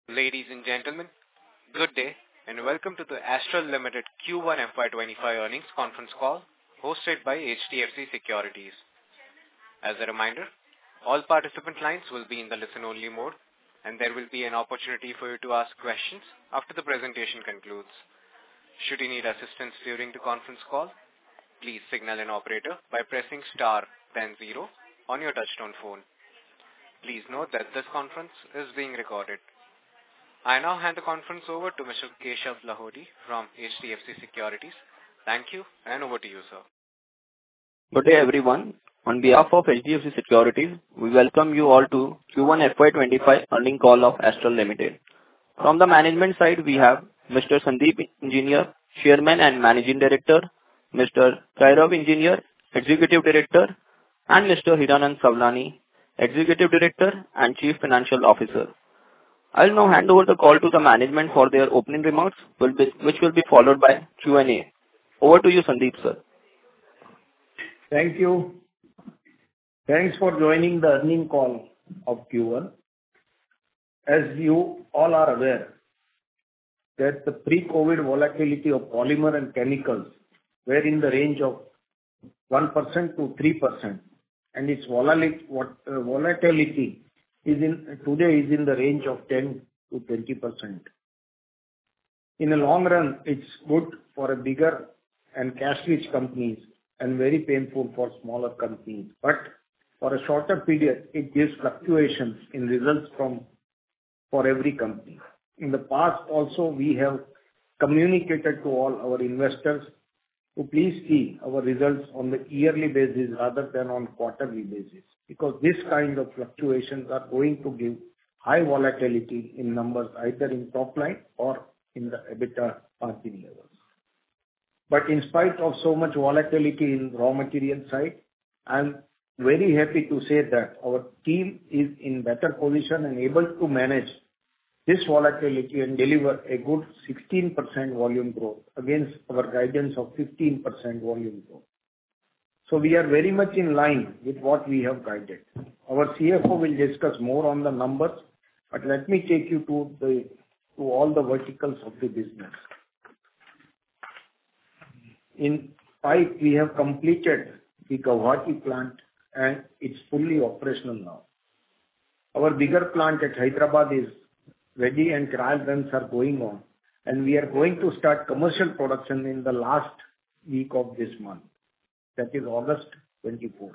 Ladies and gentlemen, good day and welcome to the Astral Limited Q1 FY25 earnings conference call hosted by HDFC Securities. As a reminder, all participant lines will be in the listen-only mode and there will be an opportunity for you to ask questions after the presentation concludes. Should you need assistance during the conference call, please signal an operator by pressing star then 0 on your touchtone phone. Please note that this conference is being recorded. I now hand the conference over to Mr. Keshav Lahoti from HDFC Securities. Thank you, and over to you, sir. Good day, everyone. On behalf of HDFC Securities, we welcome you all to Q1 FY25 earnings call of Astral Limited. From the management side, we have Mr. Sandeep Engineer, Chairman and Managing Director, Mr. Kairav Engineer, Executive Director, and Mr. Hiranand Savlani, Executive Director and Chief Financial Officer. I'll now hand over the call to the management for their opening remarks, which will be followed by Q&A. Over to you, Sandeep, sir. Thank you. Thanks for joining the earnings call of Q1. As you all are aware, that the pre-COVID volatility of polymer and chemicals were in the range of 1% to 3%, and its volatility today is in the range of 10 to 20%. In the long run, it's good for a bigger and cash-rich companies and very painful for smaller companies. But for a shorter period, it gives fluctuations in results for every company. In the past also, we have communicated to all our investors to please see our results on the yearly basis rather than on quarterly basis, because this kind of fluctuations are going to give high volatility in numbers, either in top line or in the EBITDA margin levels. But in spite of so much volatility in raw material side, I'm very happy to say that our team is in better position and able to manage this volatility and deliver a good 16% volume growth against our guidance of 15% volume growth. So we are very much in line with what we have guided. Our CFO will discuss more on the numbers, but let me take you to all the verticals of the business. In pipe, we have completed the Guwahati plant and it's fully operational now. Our bigger plant at Hyderabad is ready and trial runs are going on, and we are going to start commercial production in the last week of this month, that is August 24.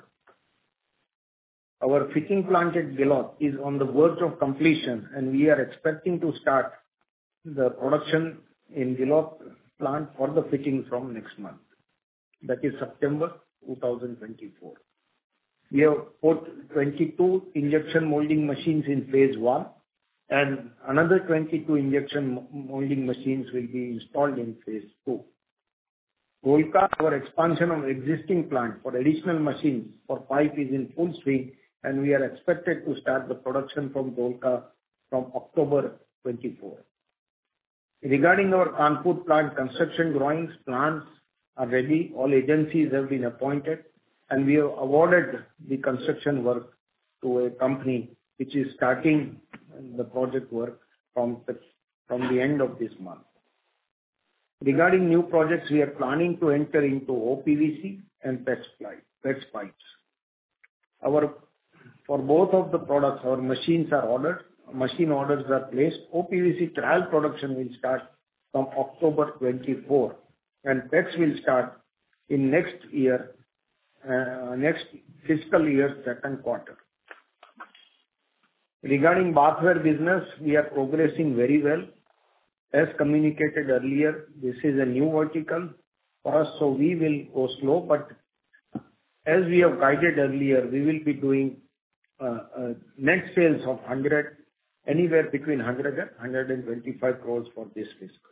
Our fitting plant at Ghiloth is on the verge of completion, and we are expecting to start the production in Ghiloth plant for the fitting from next month, that is September 2024. We have put 22 injection molding machines in phase 1, and another 22 injection molding machines will be installed in phase 2. Dholka, our expansion of existing plant for additional machines for pipe is in full swing, and we are expected to start the production from Dholka from October 24. Regarding our Kanpur plant, construction drawings, plans are ready, all agencies have been appointed, and we have awarded the construction work to a company which is starting the project work from the end of this month. Regarding new projects, we are planning to enter into OPVC and PEX pipes. For both of the products, our machines are ordered, machine orders are placed. OPVC trial production will start from October 24, and PEX will start in next fiscal year second quarter. Regarding bathware business, we are progressing very well. As communicated earlier, this is a new vertical for us, so we will go slow, but as we have guided earlier, we will be doing net sales of anywhere between 100 and 125 crores for this fiscal.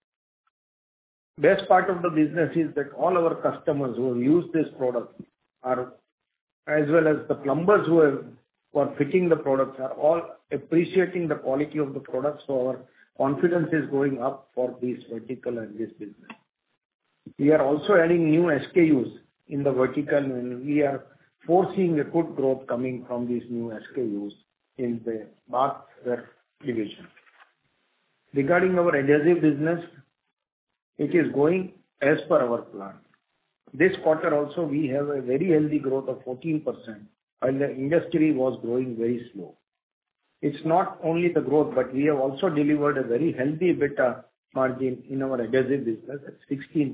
Best part of the business is that all our customers who have used this product are, as well as the plumbers who are fitting the products, are all appreciating the quality of the product, so our confidence is going up for this vertical and this business. We are also adding new SKUs in the vertical, and we are foreseeing a good growth coming from these new SKUs in the bathware division. Regarding our adhesive business, it is going as per our plan. This quarter also, we have a very healthy growth of 14%, while the industry was growing very slow. It's not only the growth, but we have also delivered a very healthy EBITDA margin in our adhesive business at 16%.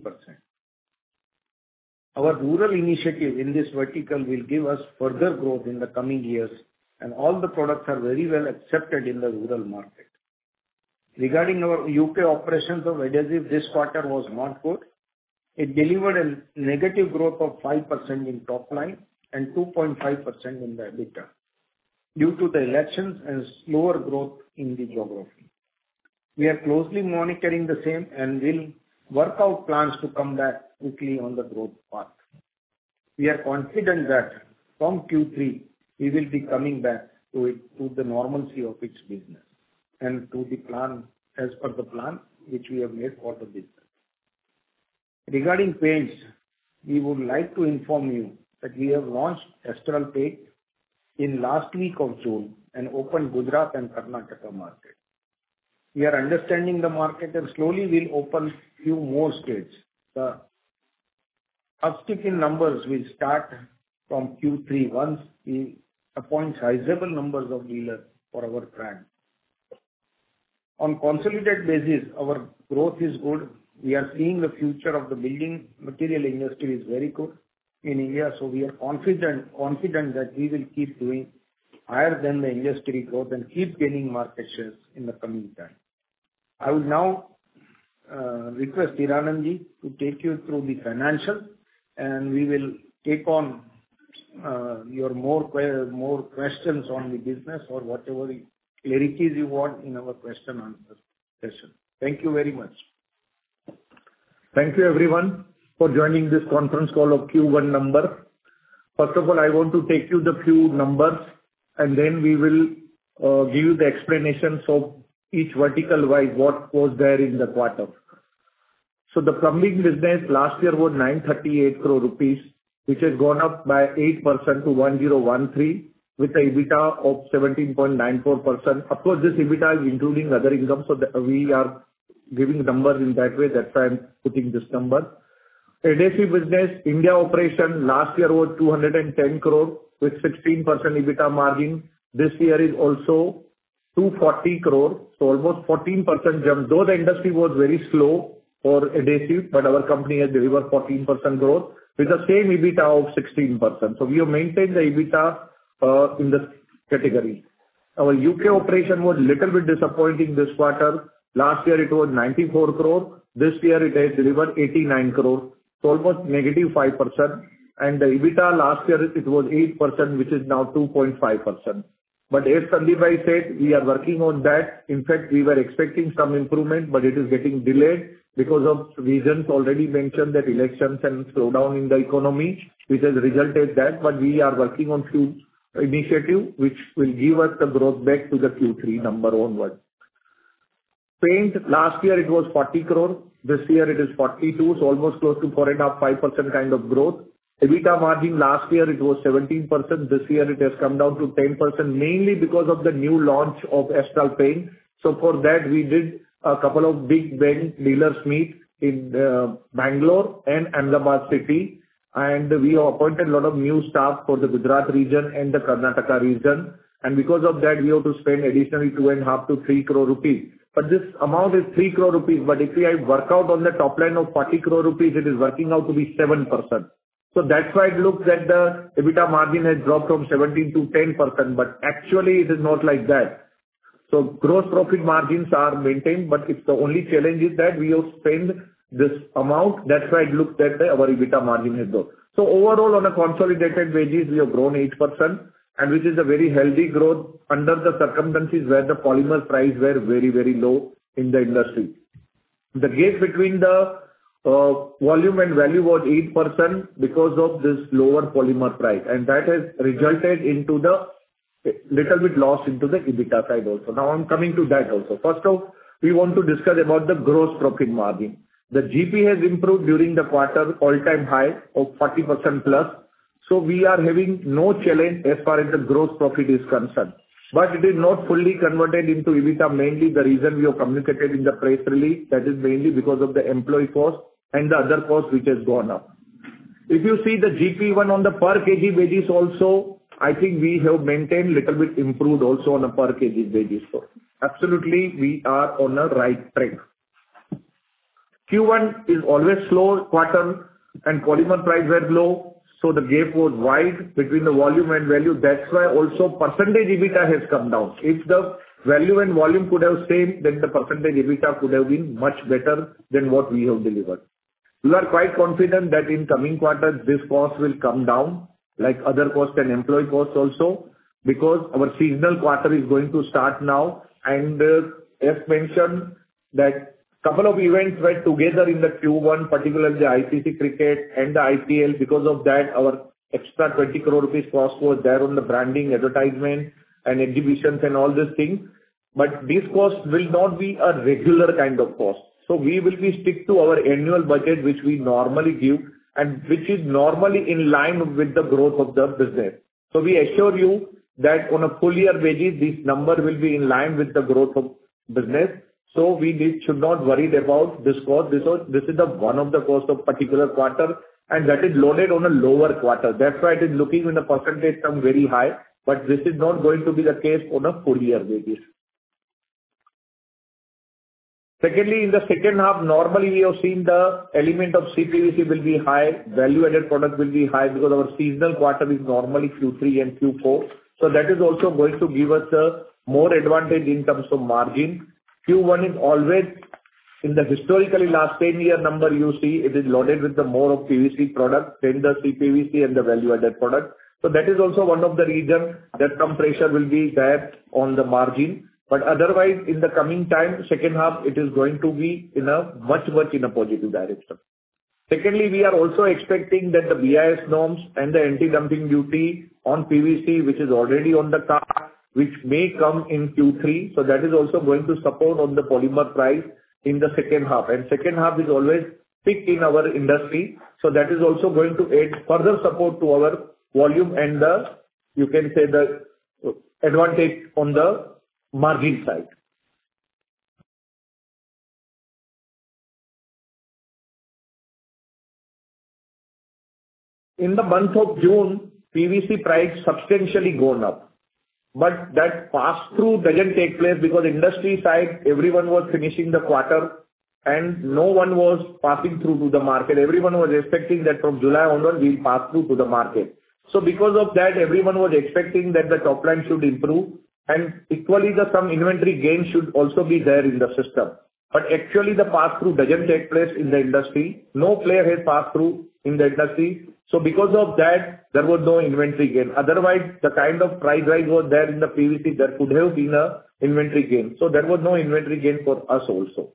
Our rural initiative in this vertical will give us further growth in the coming years, and all the products are very well accepted in the rural market. Regarding our UK operations of adhesive, this quarter was not good. It delivered a negative growth of 5% in top line and 2.5% in the EBITDA due to the elections and slower growth in the geography. We are closely monitoring the same and will work out plans to come back quickly on the growth path. We are confident that from Q3, we will be coming back to the normalcy of its business and to the plan, as per the plan which we have made for the business. Regarding paints, we would like to inform you that we have launched Astral Paint in last week of June and opened Gujarat and Karnataka market. We are understanding the market and slowly will open few more states. The uptick in numbers will start from Q3 once we appoint sizable numbers of dealers for our brand. On consolidated basis, our growth is good. We are seeing the future of the building material industry is very good in India, so we are confident that we will keep doing higher than the industry growth and keep gaining market shares in the coming time. I would now request Hiranandji to take you through the financials, and we will take on your more questions on the business or whatever clarities you want in our question answer session. Thank you very much. Thank you everyone for joining this conference call of Q1 number. First of all, I want to take you the few numbers and then we will give you the explanations of each vertical wise what was there in the quarter. So the plumbing business last year was 938 crore rupees, which has gone up by 8% to 1013 with the EBITDA of 17.94%. Of course, this EBITDA is including other income, so we are giving numbers in that way. That's why I'm putting this number. Adhesive business, India operation last year was 210 crore with 16% EBITDA margin. This year is also 240 crore, so almost 14% jump. Though the industry was very slow for adhesive, but our company has delivered 14% growth with the same EBITDA of 16%. So we have maintained the EBITDA in this category. Our UK operation was little bit disappointing this quarter. Last year it was 94 crore. This year it has delivered 89 crore. So almost negative 5%. And the EBITDA last year it was 8%, which is now 2.5%. But as Sandeep bhai said, we are working on that. In fact, we were expecting some improvement, but it is getting delayed because of reasons already mentioned, that elections and slowdown in the economy, which has resulted that. But we are working on few initiatives which will give us the growth back to the Q3 number onward. Paint, last year it was 40 crore. This year it is 42, so almost close to 4.5-5% kind of growth. EBITDA margin last year it was 17%. This year it has come down to 10%, mainly because of the new launch of Astral Paint. So for that we did a couple of big dealers meet in Bangalore and Ahmedabad city, and we have appointed a lot of new staff for the Gujarat region and the Karnataka region. And because of that, we have to spend additionally 2.5 to 3 crore rupees. But this amount is 3 crore rupees. But if we work out on the top line of 40 crore rupees, it is working out to be 7%. So that's why it looks that the EBITDA margin has dropped from 17 to 10%. But actually it is not like that. So gross profit margins are maintained, but it's the only challenge is that we have spent this amount. That's why it looks that our EBITDA margin has dropped. So overall, on a consolidated basis, we have grown 8%, and which is a very healthy growth under the circumstances where the polymer price were very, very low in the industry. The gap between the volume and value was 8% because of this lower polymer price, and that has resulted into the little bit loss into the EBITDA side also. Now I'm coming to that also. First off, we want to discuss about the gross profit margin. The GP has improved during the quarter, all-time high of 40% plus. So we are having no challenge as far as the gross profit is concerned. but it is not fully converted into EBITDA. Mainly the reason we have communicated in the press release, that is mainly because of the employee cost and the other cost which has gone up. If you see the GP1 on the per kg basis also, I think we have maintained little bit improved also on a per kg basis. So absolutely we are on a right track. Q1 is always slow quarter and polymer price were low, so the gap was wide between the volume and value. That's why also percentage EBITDA has come down. If the value and volume could have same, then the percentage EBITDA could have been much better than what we have delivered. We are quite confident that in coming quarters, this cost will come down, like other costs and employee costs also, because our seasonal quarter is going to start now. And, as mentioned, that couple of events were together in the Q1, particularly the ICC cricket and the IPL. Because of that, our extra 20 crore rupees cost was there on the branding, advertisement, and exhibitions and all these things. But this cost will not be a regular kind of cost. So we will be stick to our annual budget, which we normally give, and which is normally in line with the growth of the business. So we assure you that on a full year basis, this number will be in line with the growth of business. So we should not worry about this cost. This is the one of the cost of particular quarter, and that is loaded on a lower quarter. That's why it is looking in the percentage term very high, but this is not going to be the case on a full year basis. Secondly, in the second half, normally we have seen the element of CPVC will be high, value-added product will be high, because our seasonal quarter is normally Q3 and Q4. So that is also going to give us a more advantage in terms of margin. Q1 is always, in the historically last 10-year number you see, it is loaded with the more of PVC product than the CPVC and the value-added product. So that is also one of the reasons that some pressure will be there on the margin. But otherwise, in the coming time, second half, it is going to be in a much in a positive direction. Secondly, we are also expecting that the BIS norms and the anti-dumping duty on PVC, which is already on the card, which may come in Q3. So that is also going to support on the polymer price in the second half. And second half is always peak in our industry. So that is also going to add further support to our volume and the, you can say, the advantage on the margin side. In the month of June, PVC price substantially gone up, but that pass-through doesn't take place because industry side, everyone was finishing the quarter and no one was passing through to the market. Everyone was expecting that from July onward, we'll pass through to the market. So because of that, everyone was expecting that the top line should improve, and equally some inventory gain should also be there in the system. But actually the pass-through doesn't take place in the industry. No player has passed through in the industry. So because of that, there was no inventory gain. Otherwise, the kind of price rise was there in the PVC, there could have been a inventory gain. So there was no inventory gain for us also.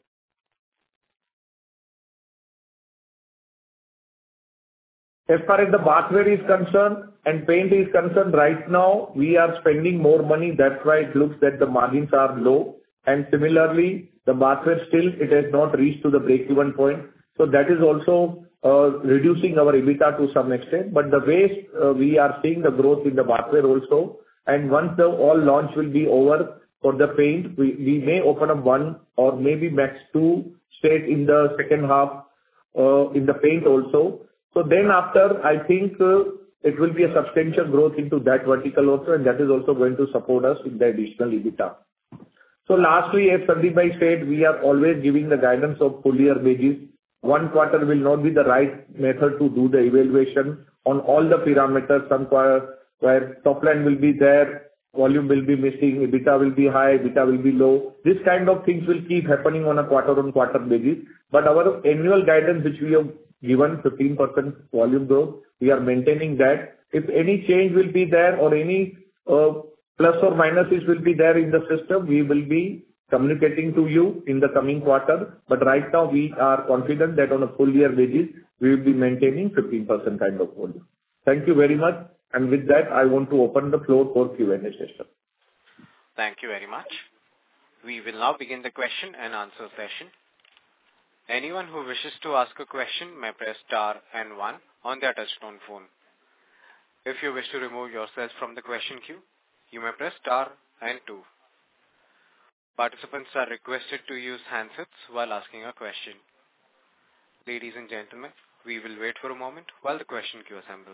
As far as the bathware is concerned and paint is concerned, right now we are spending more money. That's why it looks that the margins are low. And similarly, the bathware still, it has not reached to the break-even point. So that is also reducing our EBITDA to some extent. But the way we are seeing the growth in the bathware also, and once the all launch will be over for the paint, we may open up one or maybe max two state in the second half in the paint also. So then after, I think it will be a substantial growth into that vertical also, and that is also going to support us in the additional EBITDA. So lastly, as Sandeep Bhai said, we are always giving the guidance of full year basis. One quarter will not be the right method to do the evaluation on all the parameters. Some quarter where top line will be there, volume will be missing, EBITDA will be high, EBITDA will be low. This kind of things will keep happening on a quarter-on-quarter basis. But our annual guidance, which we have given 15% volume growth, we are maintaining that. If any change will be there or any plus or minuses will be there in the system, we will be communicating to you in the coming quarter. But right now, we are confident that on a full year basis, we will be maintaining 15% kind of volume. Thank you very much. And with that, I want to open the floor for Q&A session. Thank you very much. We will now begin the question and answer session. Anyone who wishes to ask a question may press star and 1 on their touchtone phone. If you wish to remove yourself from the question queue, you may press star and 2. Participants are requested to use handsets while asking a question. Ladies and gentlemen, we will wait for a moment while the question queue assembles.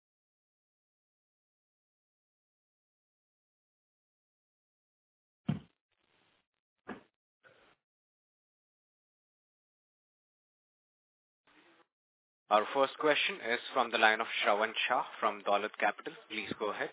Our first question is from the line of Shravan Shah from Dolat Capital. Please go ahead.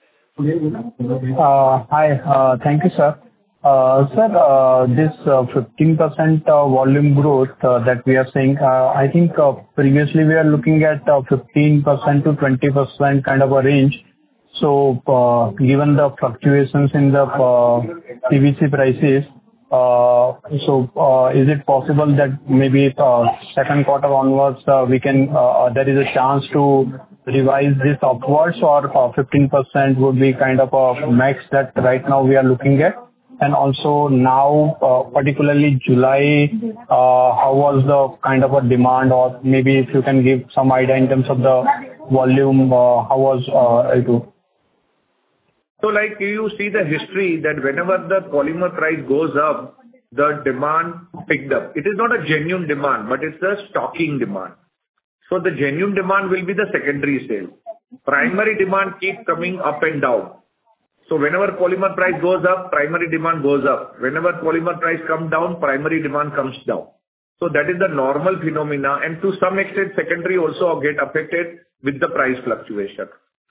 Hi. Thank you, sir. Sir, this 15% volume growth that we are seeing, I think previously we are looking at 15% to 20% kind of a range. So, given the fluctuations in the PVC prices, is it possible that maybe second quarter onwards we can there is a chance to revise this upwards, or 15% would be kind of a max that right now we are looking at? And also now, particularly July, how was the kind of a demand, or maybe if you can give some idea in terms of the volume, how was it? So like you see the history that whenever the polymer price goes up, the demand picked up. It is not a genuine demand, but it's a stocking demand. So the genuine demand will be the secondary sale. Primary demand keeps coming up and down. So whenever polymer price goes up, primary demand goes up. Whenever polymer price comes down, primary demand comes down. So that is the normal phenomena, and to some extent, secondary also get affected with the price fluctuation.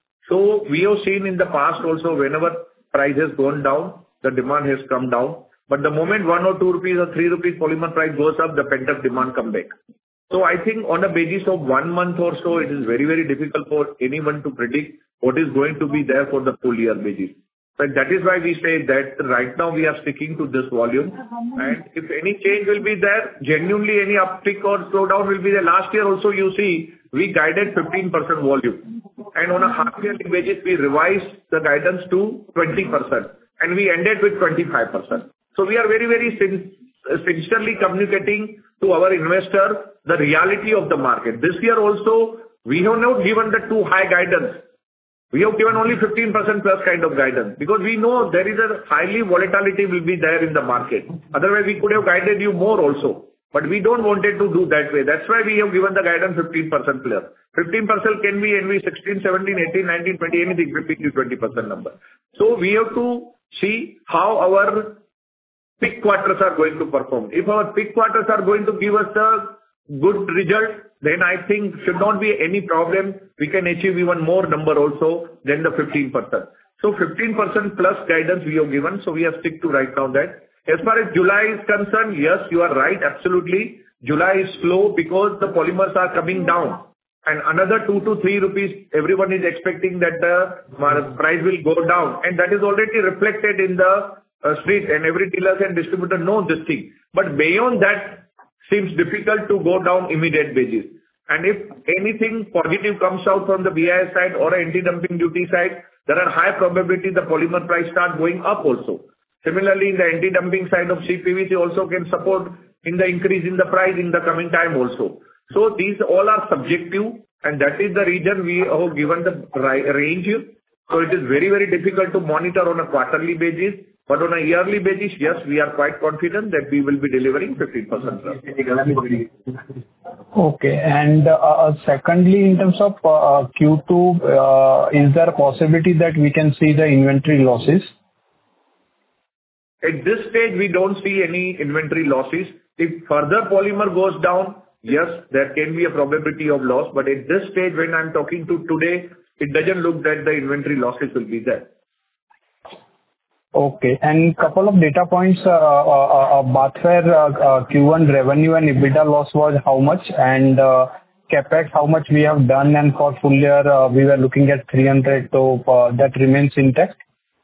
So we have seen in the past also, whenever price has gone down, the demand has come down. But the moment 1 or 2 rupees or 3 rupees polymer price goes up, the pent-up demand come back. So I think on a basis of 1 month or so, it is very, very difficult for anyone to predict what is going to be there for the full year basis. But that is why we say that right now we are sticking to this volume. And if any change will be there, genuinely any uptick or slowdown will be there. Last year also, you see, we guided 15% volume. And on a half-yearly basis, we revised the guidance to 20%, and we ended with 25%. So we are very, very sincerely communicating to our investor the reality of the market. This year also, we have not given the too high guidance. We have given only 15% plus kind of guidance, because we know there is a highly volatility will be there in the market. Otherwise, we could have guided you more also, but we don't wanted to do that way. That's why we have given the guidance 15% plus. 15% can be any 16, 17, 18, 19, 20, anything, 15 to 20% number. So we have to see how our peak quarters are going to perform. If our peak quarters are going to give us a good result, then I think should not be any problem. We can achieve even more number also than the 15%. So 15% plus guidance we have given, so we have stick to right now that. As far as July is concerned, yes, you are right, absolutely. July is slow because the polymers are coming down. And another 2 to 3 rupees, everyone is expecting that the price will go down. And that is already reflected in the street, and every dealers and distributor know this thing. But beyond that, seems difficult to go down immediate basis. And if anything positive comes out from the BIS side or anti-dumping duty side, there are high probability the polymer price start going up also. Similarly, in the anti-dumping side of CPVC also can support in the increase in the price in the coming time also. So these all are subjective, and that is the reason we have given the range. So it is very, very difficult to monitor on a quarterly basis. But on a yearly basis, yes, we are quite confident that we will be delivering 15% plus. Okay. And secondly, in terms of Q2, is there a possibility that we can see the inventory losses? At this stage, we don't see any inventory losses. If further polymer goes down, yes, there can be a probability of loss. But at this stage, when I'm talking to today, it doesn't look that the inventory losses will be there. Okay. And couple of data points, Bathware Q1 revenue and EBITDA loss was how much? And CapEx, how much we have done, and for full year, we were looking at 300, so that remains intact?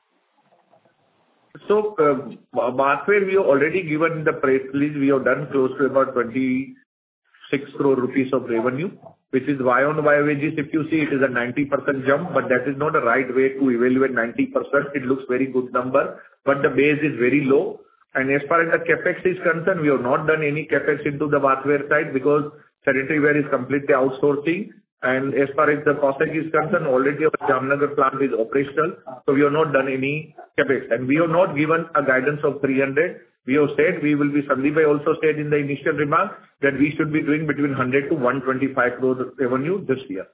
So, Bathware, we have already given the press release. We have done close to about 26 crore rupees of revenue, which is Y on Y basis. If you see, it is a 90% jump, but that is not a right way to evaluate 90%. It looks very good number, but the base is very low. And as far as the CapEx is concerned, we have not done any CapEx into the Bathware side because sanitary ware is completely outsourcing, And as far as the Cossack is concerned, already our Jamnagar plant is operational, so we have not done any CapEx. And we have not given a guidance of 300. We have said we will be, Sandeep bhai also said in the initial remarks, that we should be doing between 100 to 125 crore revenue this year.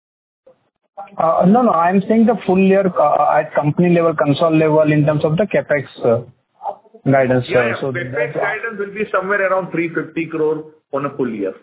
No, I'm saying the full year at company level, console level, in terms of the CapEx guidance. Yeah, So CapEx guidance will be somewhere around 350 crore on a full year.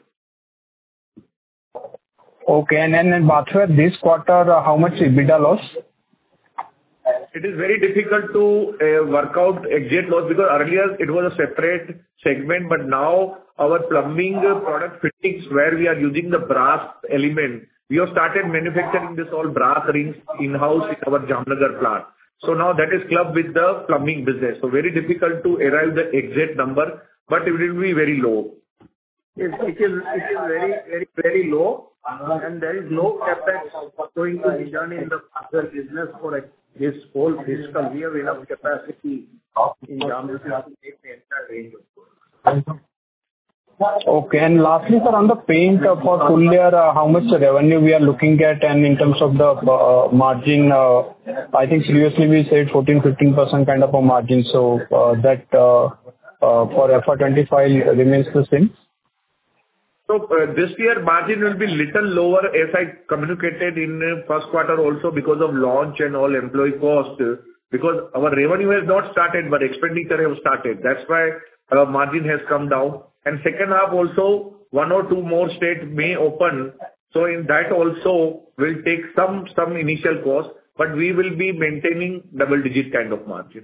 Okay. And then Bathware, this quarter, how much EBITDA loss? It is very difficult to work out exact loss, because earlier it was a separate segment, but now our plumbing product fittings, where we are using the brass element, we have started manufacturing this all brass rings in-house in our Jamnagar plant. So now that is clubbed with the plumbing business. So very difficult to arrive the exact number, but it will be very low. It is very low, and there is no CapEx going to be done in the other business for this whole fiscal. We have enough capacity in Jamnagar to take the entire range of goods. Okay. And lastly, sir, on the paint for full year, how much revenue we are looking at, and in terms of the margin, I think previously we said 14-15% kind of a margin. So that for FY25 remains the same? So this year margin will be little lower, as I communicated in first quarter also, because of launch and all employee cost, because our revenue has not started, but expenditure have started. That's why our margin has come down. And second half also, 1 or 2 more states may open, so in that also will take some initial cost, but we will be maintaining double-digit kind of margin.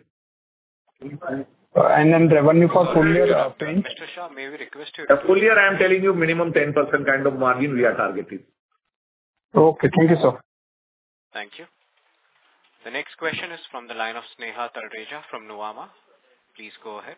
And then revenue for full year paint? Mr. Shah, may we request you? The full year, I am telling you, minimum 10% kind of margin we are targeting. Okay, thank you, sir. Thank you. The next question is from the line of Sneha Talreja from Nuvama. Please go ahead.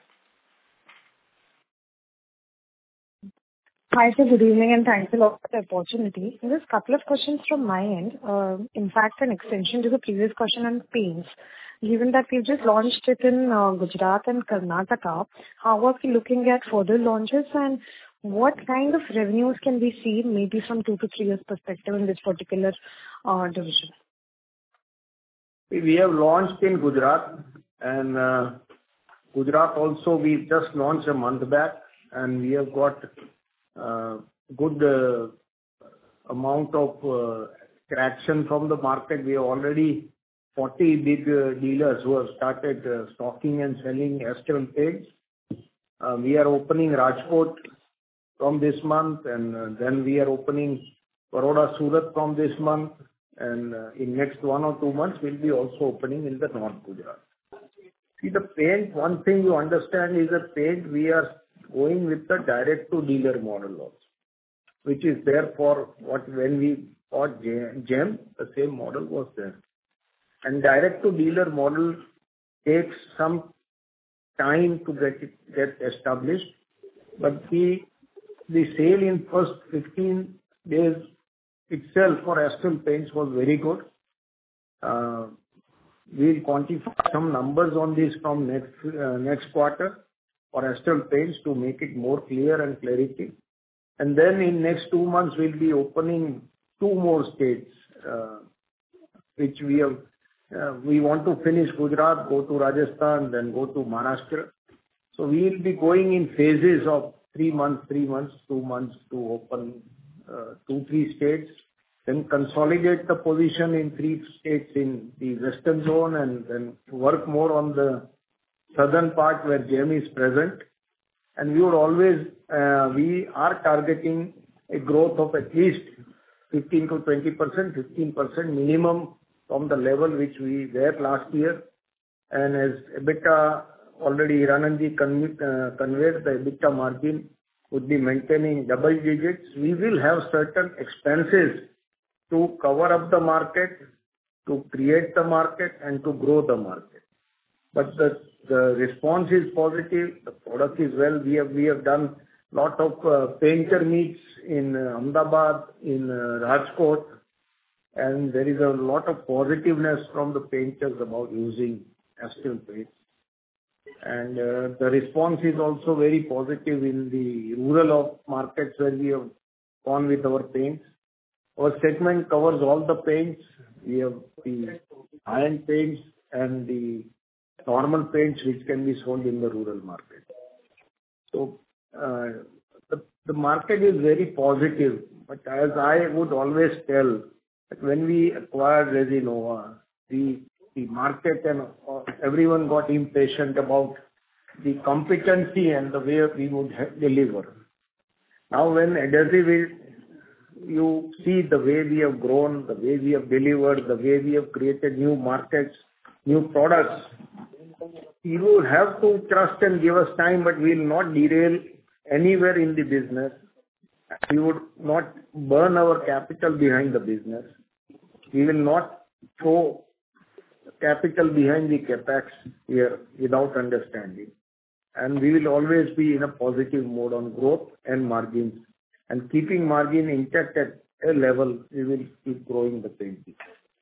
Hi, sir. Good evening, and thanks a lot for the opportunity. There's a couple of questions from my end. In fact, an extension to the previous question on paints. Given that we've just launched it in Gujarat and Karnataka, how are we looking at further launches, and what kind of revenues can we see maybe from 2 to 3 years perspective in this particular division? We have launched in Gujarat, and Gujarat also we just launched a month back, and we have got good amount of traction from the market. We have already 40 big dealers who have started stocking and selling Astral paints. We are opening Rajkot from this month, and then we are opening Baroda, Surat from this month, and in next 1 or 2 months we'll be also opening in the North Gujarat. See, the paint, one thing you understand is the paint we are going with the direct to dealer model also, which is there for what when we bought Gem, the same model was there. And direct to dealer model takes some time to get established, but the sale in first 15 days itself for Astral paints was very good. We'll quantify some numbers on this from next quarter for Astral paints to make it more clear and clarity. And then in next 2 months we'll be opening 2 more states, which we have. We want to finish Gujarat, go to Rajasthan, then go to Maharashtra. So we will be going in phases of 3 months, 2 months to open 2-3 states, then consolidate the position in 3 states in the western zone, and then work more on the southern part where Gem is present. And we would always, we are targeting a growth of at least 15 to 20%, 15% minimum from the level which we were last year. And as EBITDA already Hiranandji conveyed, the EBITDA margin would be maintaining double digits. We will have certain expenses to cover up the market, to create the market, and to grow the market. But the response is positive. The product is well. We have done lot of painter meets in Ahmedabad, in Rajkot, and there is a lot of positiveness from the painters about using Astral paints. And the response is also very positive in the rural markets where we have gone with our paints. Our segment covers all the paints. We have the iron paints and the normal paints which can be sold in the rural market. So the market is very positive, but as I would always tell, that when we acquired Resinova, the market and everyone got impatient about the competency and the way we would deliver. Now when adhesive, you see the way we have grown, the way we have delivered, the way we have created new markets, new products. You will have to trust and give us time, but we will not derail anywhere in the business. We would not burn our capital behind the business. We will not throw capital behind the capex here without understanding. And we will always be in a positive mode on growth and margins. And keeping margin intact at a level, we will keep growing the paint business.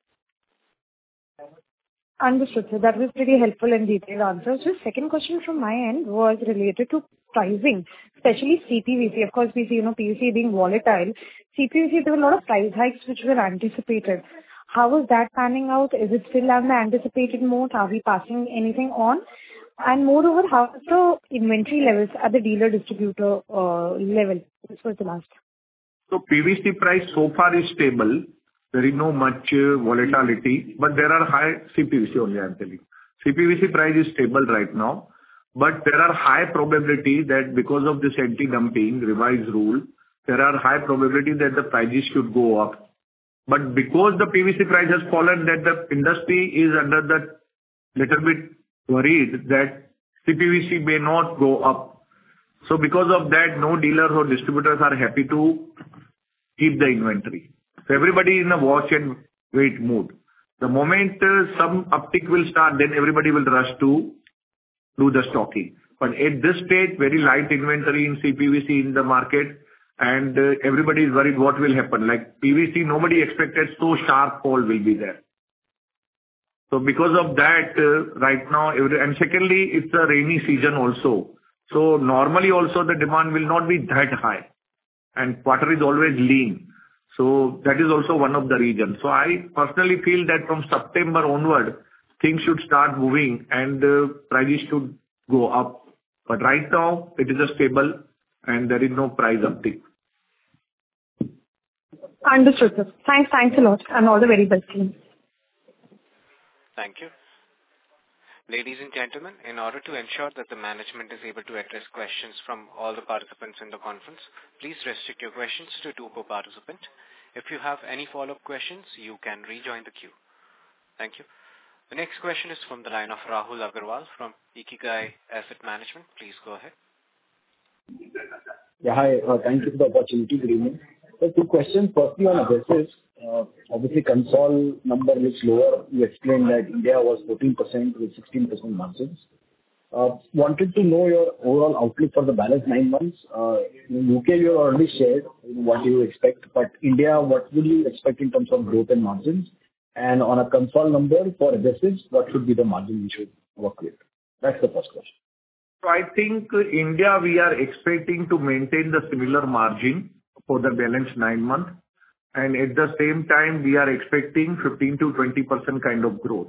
Understood, sir. That was pretty helpful and detailed answer. Just second question from my end was related to pricing, especially CPVC. Of course, we see, PVC being volatile. CPVC, there were a lot of price hikes which were anticipated. How was that panning out? Is it still on the anticipated mode? Are we passing anything on? And moreover, how is the inventory levels at the dealer distributor level? This was the last. So PVC price so far is stable. There is no much volatility, but there are high CPVC only, I'm telling. CPVC price is stable right now, but there are high probability that because of this anti-dumping revised rule, there are high probability that the prices should go up. But because the PVC price has fallen, that the industry is under the little bit worried that CPVC may not go up. So because of that, no dealers or distributors are happy to keep the inventory. So everybody is in a watch and wait mood. The moment some uptick will start, then everybody will rush to do the stocking. But at this stage, very light inventory in CPVC in the market, and everybody is worried what will happen. Like PVC, nobody expected so sharp fall will be there. So because of that, right now, and secondly, it's a rainy season also. So normally also the demand will not be that high, and quarter is always lean. So that is also one of the reasons. So I personally feel that from September onward, things should start moving and prices should go up. But right now, it is a stable and there is no price uptick. Understood, sir. Thanks a lot, and all the very best to you. Thank you. Ladies and gentlemen, in order to ensure that the management is able to address questions from all the participants in the conference, please restrict your questions to 2 per participant. If you have any follow-up questions, you can rejoin the queue. Thank you. The next question is from the line of Rahul Agarwal from Ikigai Asset Management. Please go ahead. Yeah, hi. Thank you for the opportunity. Good evening. So 2 questions. Firstly, on adhesives, obviously console number is lower. You explained that India was 14% with 16% margins. Wanted to know your overall outlook for the balance 9 months. In UK, you already shared what you expect, but India, what would you expect in terms of growth and margins? And on a console number for adhesives, what should be the margin we should work with? That's the first question. So I think India, we are expecting to maintain the similar margin for the balance 9 months. And at the same time, we are expecting 15 to 20% kind of growth.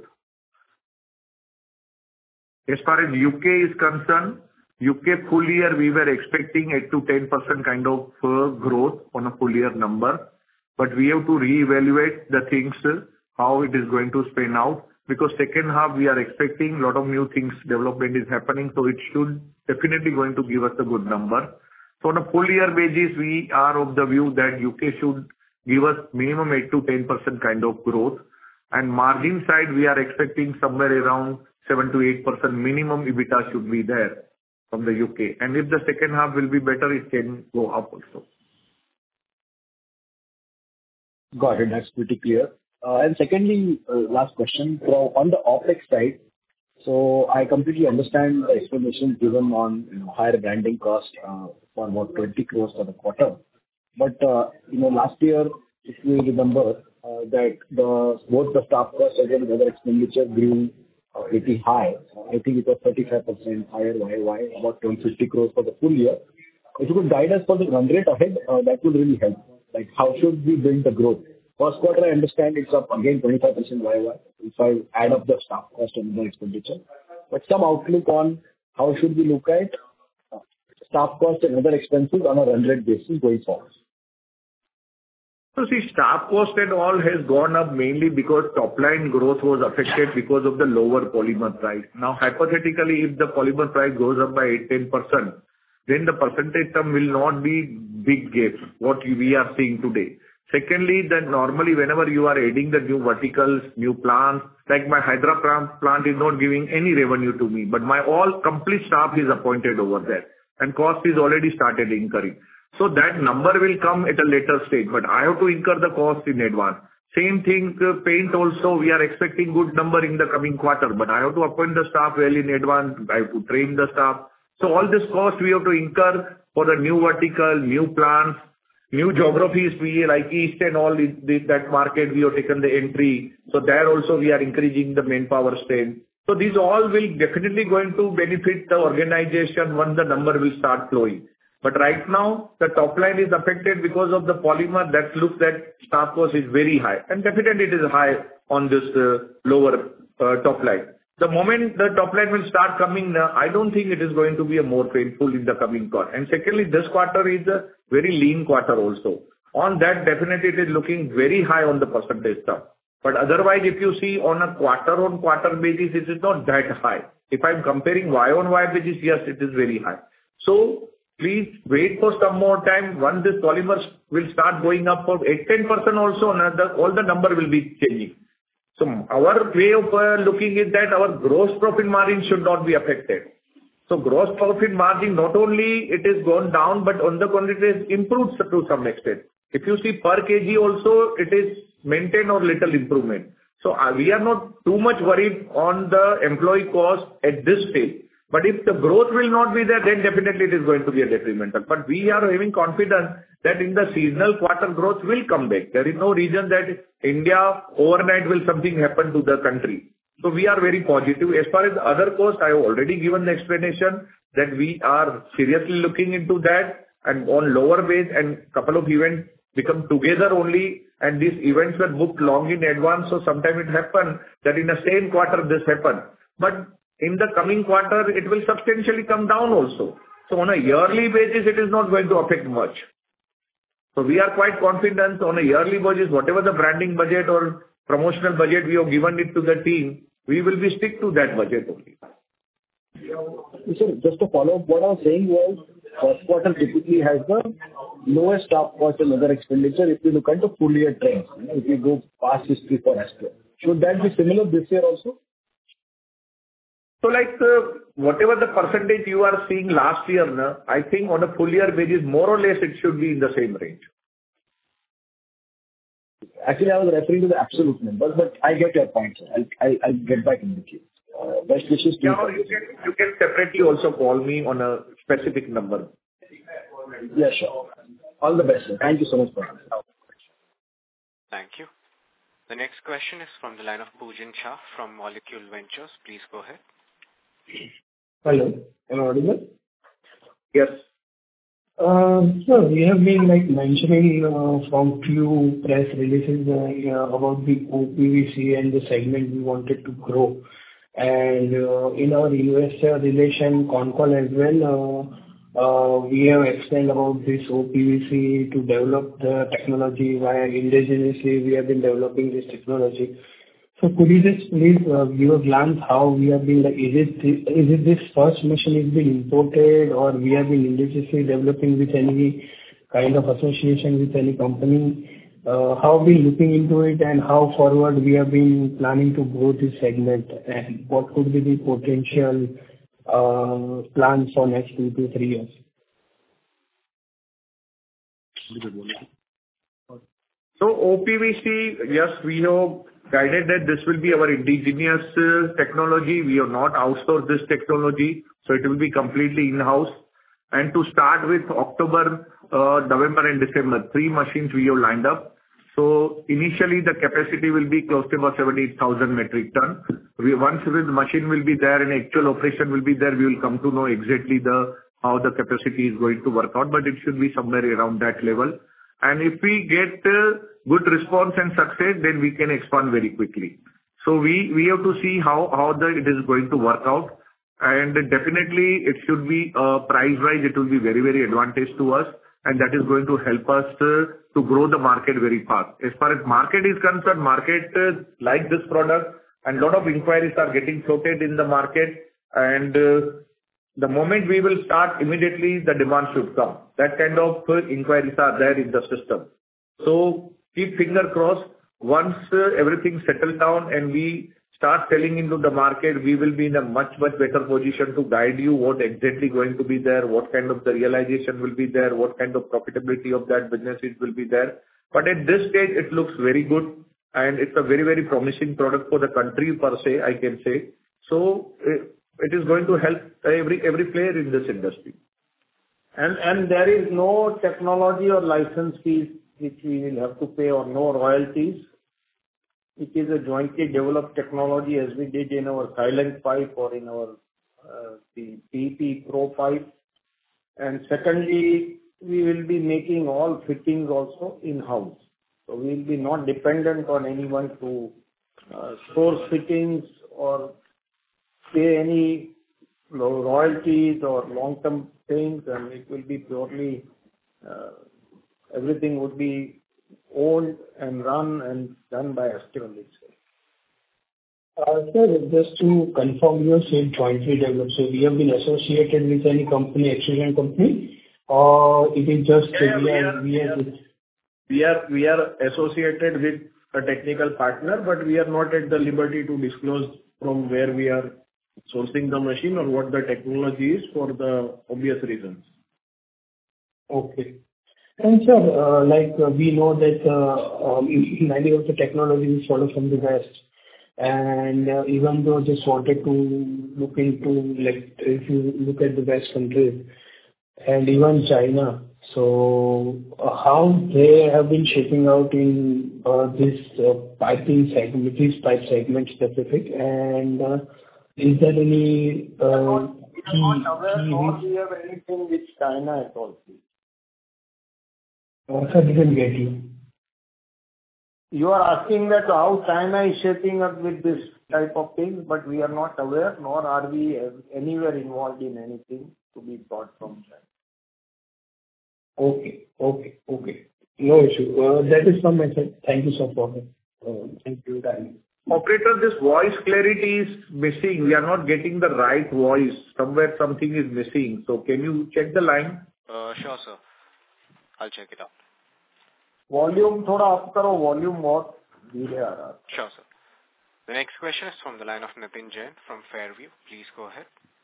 As far as UK is concerned, UK full year, we were expecting 8 to 10% kind of growth on a full year number. But we have to reevaluate the things, how it is going to span out. Because second half, we are expecting a lot of new things, development is happening. So it should definitely going to give us a good number. So on a full year basis, we are of the view that UK should give us minimum 8 to 10% kind of growth. And margin side, we are expecting somewhere around 7 to 8% minimum EBITDA should be there from the UK. And if the second half will be better, it can go up also. Got it. That's pretty clear. And secondly, last question. So on the OpEx side, so I completely understand the explanation given on higher branding cost for about 20 crores for the quarter. But last year, if you remember, that both the staff costs as well as other expenditure grew pretty high. I think it was 35% higher YY, about 250 crores for the full year. If you could guide us for the run rate ahead, that would really help. Like, how should we build the growth? First quarter, I understand it's up again 25% YY, if I add up the staff cost and the expenditure. But some outlook on how should we look at staff cost and other expenses on a run rate basis going forward? So see, staff cost and all has gone up mainly because top line growth was affected because of the lower polymer price. Now, hypothetically, if the polymer price goes up by 8-10%, then the percentage term will not be big gap, what we are seeing today. Secondly, that normally whenever you are adding the new verticals, new plants, like my Hyderabad plant is not giving any revenue to me, but my all complete staff is appointed over there, and cost is already started incurring. So that number will come at a later stage, but I have to incur the cost in advance. Same thing, paint also, we are expecting good number in the coming quarter, but I have to appoint the staff well in advance. I have to train the staff. So all this cost we have to incur for the new vertical, new plants, new geographies, we like East and all that market, we have taken the entry. So there also we are increasing the manpower strength. So these all will definitely going to benefit the organization once the number will start flowing. But right now, the top line is affected because of the polymer that looks that staff cost is very high, and definitely it is high on this lower top line. The moment the top line will start coming, I don't think it is going to be a more painful in the coming quarter. And secondly, this quarter is a very lean quarter also. On that, definitely it is looking very high on the percentage term. But otherwise, if you see on a quarter-on-quarter basis, it is not that high. If I'm comparing Y-on-Y basis, yes, it is very high. So please wait for some more time. Once this polymers will start going up for 8-10% also, all the number will be changing. So our way of looking is that our gross profit margin should not be affected. So gross profit margin, not only it is gone down, but on the contrary, it is improved to some extent. If you see per kg also, it is maintained or little improvement. So we are not too much worried on the employee cost at this stage. But if the growth will not be there, then definitely it is going to be a detrimental. But we are having confidence that in the seasonal quarter, growth will come back. There is no reason that India overnight will something happen to the country. So we are very positive. As far as the other costs, I have already given the explanation that we are seriously looking into that, and on lower base, and couple of events become together only, and these events were booked long in advance. So sometime it happened that in the same quarter this happened. But in the coming quarter, it will substantially come down also. So on a yearly basis, it is not going to affect much. So we are quite confident on a yearly basis, whatever the branding budget or promotional budget we have given it to the team, we will be stick to that budget only. So just to follow up, what I was saying was, first quarter typically has the lowest staff cost and other expenditure if you look at the full year trends, if you go past history for Astral. Should that be similar this year also? So like whatever the percentage you are seeing last year, I think on a full year basis, more or less it should be in the same range. Actually, I was referring to the absolute numbers, but I get your point, sir. I'll get back in the queue. Best wishes to you. You can separately also call me on a specific number. Yeah, sure. All the best, sir. Thank you so much for that. Thank you. The next question is from the line of Pujan Shah from Molecule Ventures. Please go ahead. Hello, am I audible? Yes. So we have been like mentioning from few press releases about the OPVC and the segment we wanted to grow. And in our investor relation con call as well, we have explained about this OPVC to develop the technology via indigenously. We have been developing this technology. So could you just please give a glance how we have been, like, is it this first machine is being imported, or we have been indigenously developing with any kind of association with any company? How we looking into it, and how forward we have been planning to grow this segment, and what could be the potential plans for next 2 to 3 years? So OPVC, yes, we have guided that this will be our indigenous technology. We have not outsourced this technology, so it will be completely in-house. And to start with October, November and December, 3 machines we have lined up. So initially the capacity will be close to about 78,000 metric ton. Once the machine will be there and actual operation will be there, we will come to know exactly how the capacity is going to work out, but it should be somewhere around that level. And if we get good response and success, then we can expand very quickly. So we have to see how it is going to work out. And definitely it should be price-wise, it will be very, very advantage to us, and that is going to help us to grow the market very fast. As far as market is concerned, market like this product, and lot of inquiries are getting floated in the market, and the moment we will start, immediately the demand should come. That kind of inquiries are there in the system. So keep finger crossed. Once everything settles down and we start selling into the market, we will be in a much, much better position to guide you what exactly going to be there, what kind of the realization will be there, what kind of profitability of that business it will be there. But at this stage, it looks very good, and it's a very, very promising product for the country per se, I can say. So it is going to help every player in this industry. And there is no technology or license fees which we will have to pay, or no royalties. It is a jointly developed technology, as we did in our silent pipe or in our the PEP Pro pipe. And secondly, we will be making all fittings also in-house. So we will be not dependent on anyone to source fittings or pay any royalties or long-term things, and it will be purely everything would be owned and run and done by Astral itself. Sir, just to confirm, you said jointly developed. So we have been associated with any company, exclusion company, or it is just We are associated with a technical partner, but we are not at the liberty to disclose from where we are sourcing the machine or what the technology is, for the obvious reasons. Okay. And sir, we know that many of the technology is sort of from the West. And even though just wanted to look into, like, if you look at the West countries and even China, so how they have been shaping out in this piping segment, this pipe segment specific, and is there any We are not aware, nor we have anything with China at all. Sir, didn't get you. You are asking that how China is shaping up with this type of things, but we are not aware, nor are we anywhere involved in anything to be bought from China. Okay. No issue. That is from my side. Thank you so much. Thank you. Operator, this voice clarity is missing. We are not getting the right voice. Somewhere something is missing. So can you check the line? Sure, sir. I'll check it out. Volume thoda up karo, volume bahut dheere aa raha. Sure, sir. The next question is from the line of Nitin Jain from Fairview. Please go ahead.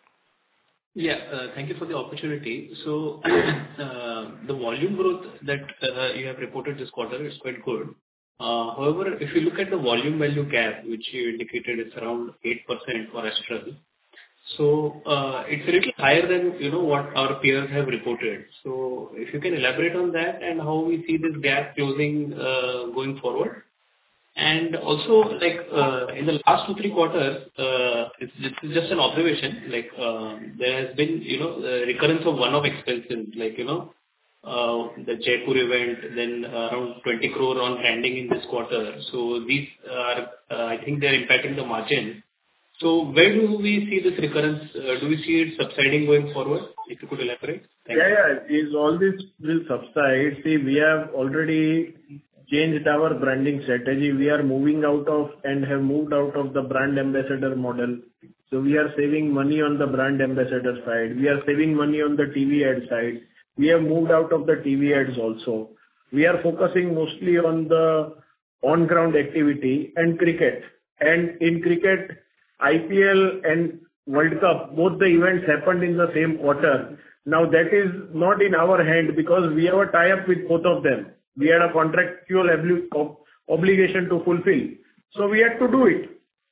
Yeah, thank you for the opportunity. So, the volume growth that you have reported this quarter is quite good. However, if you look at the volume value gap, which you indicated it's around 8% for Astral, so it's a little higher than, you know, what our peers have reported. So if you can elaborate on that and how we see this gap closing going forward. And also, like, in the last 2-3 quarters, it's just an observation, like, there has been, you know, recurrence of one-off expenses, like, you know, the Jaipur event, then around 20 crore on branding in this quarter. So these are, I think they're impacting the margin. So where do we see this recurrence? Do we see it subsiding going forward? If you could elaborate. Thank you. Is all this will subside. See, we have already changed our branding strategy. We are moving out of and have moved out of the brand ambassador model. So we are saving money on the brand ambassador side. We are saving money on the TV ad side. We have moved out of the TV ads also. We are focusing mostly on the on-ground activity and cricket. And in cricket, IPL and World Cup, both the events happened in the same quarter. Now, that is not in our hand because we have a tie-up with both of them. We had a contractual obligation to fulfill, so we had to do it.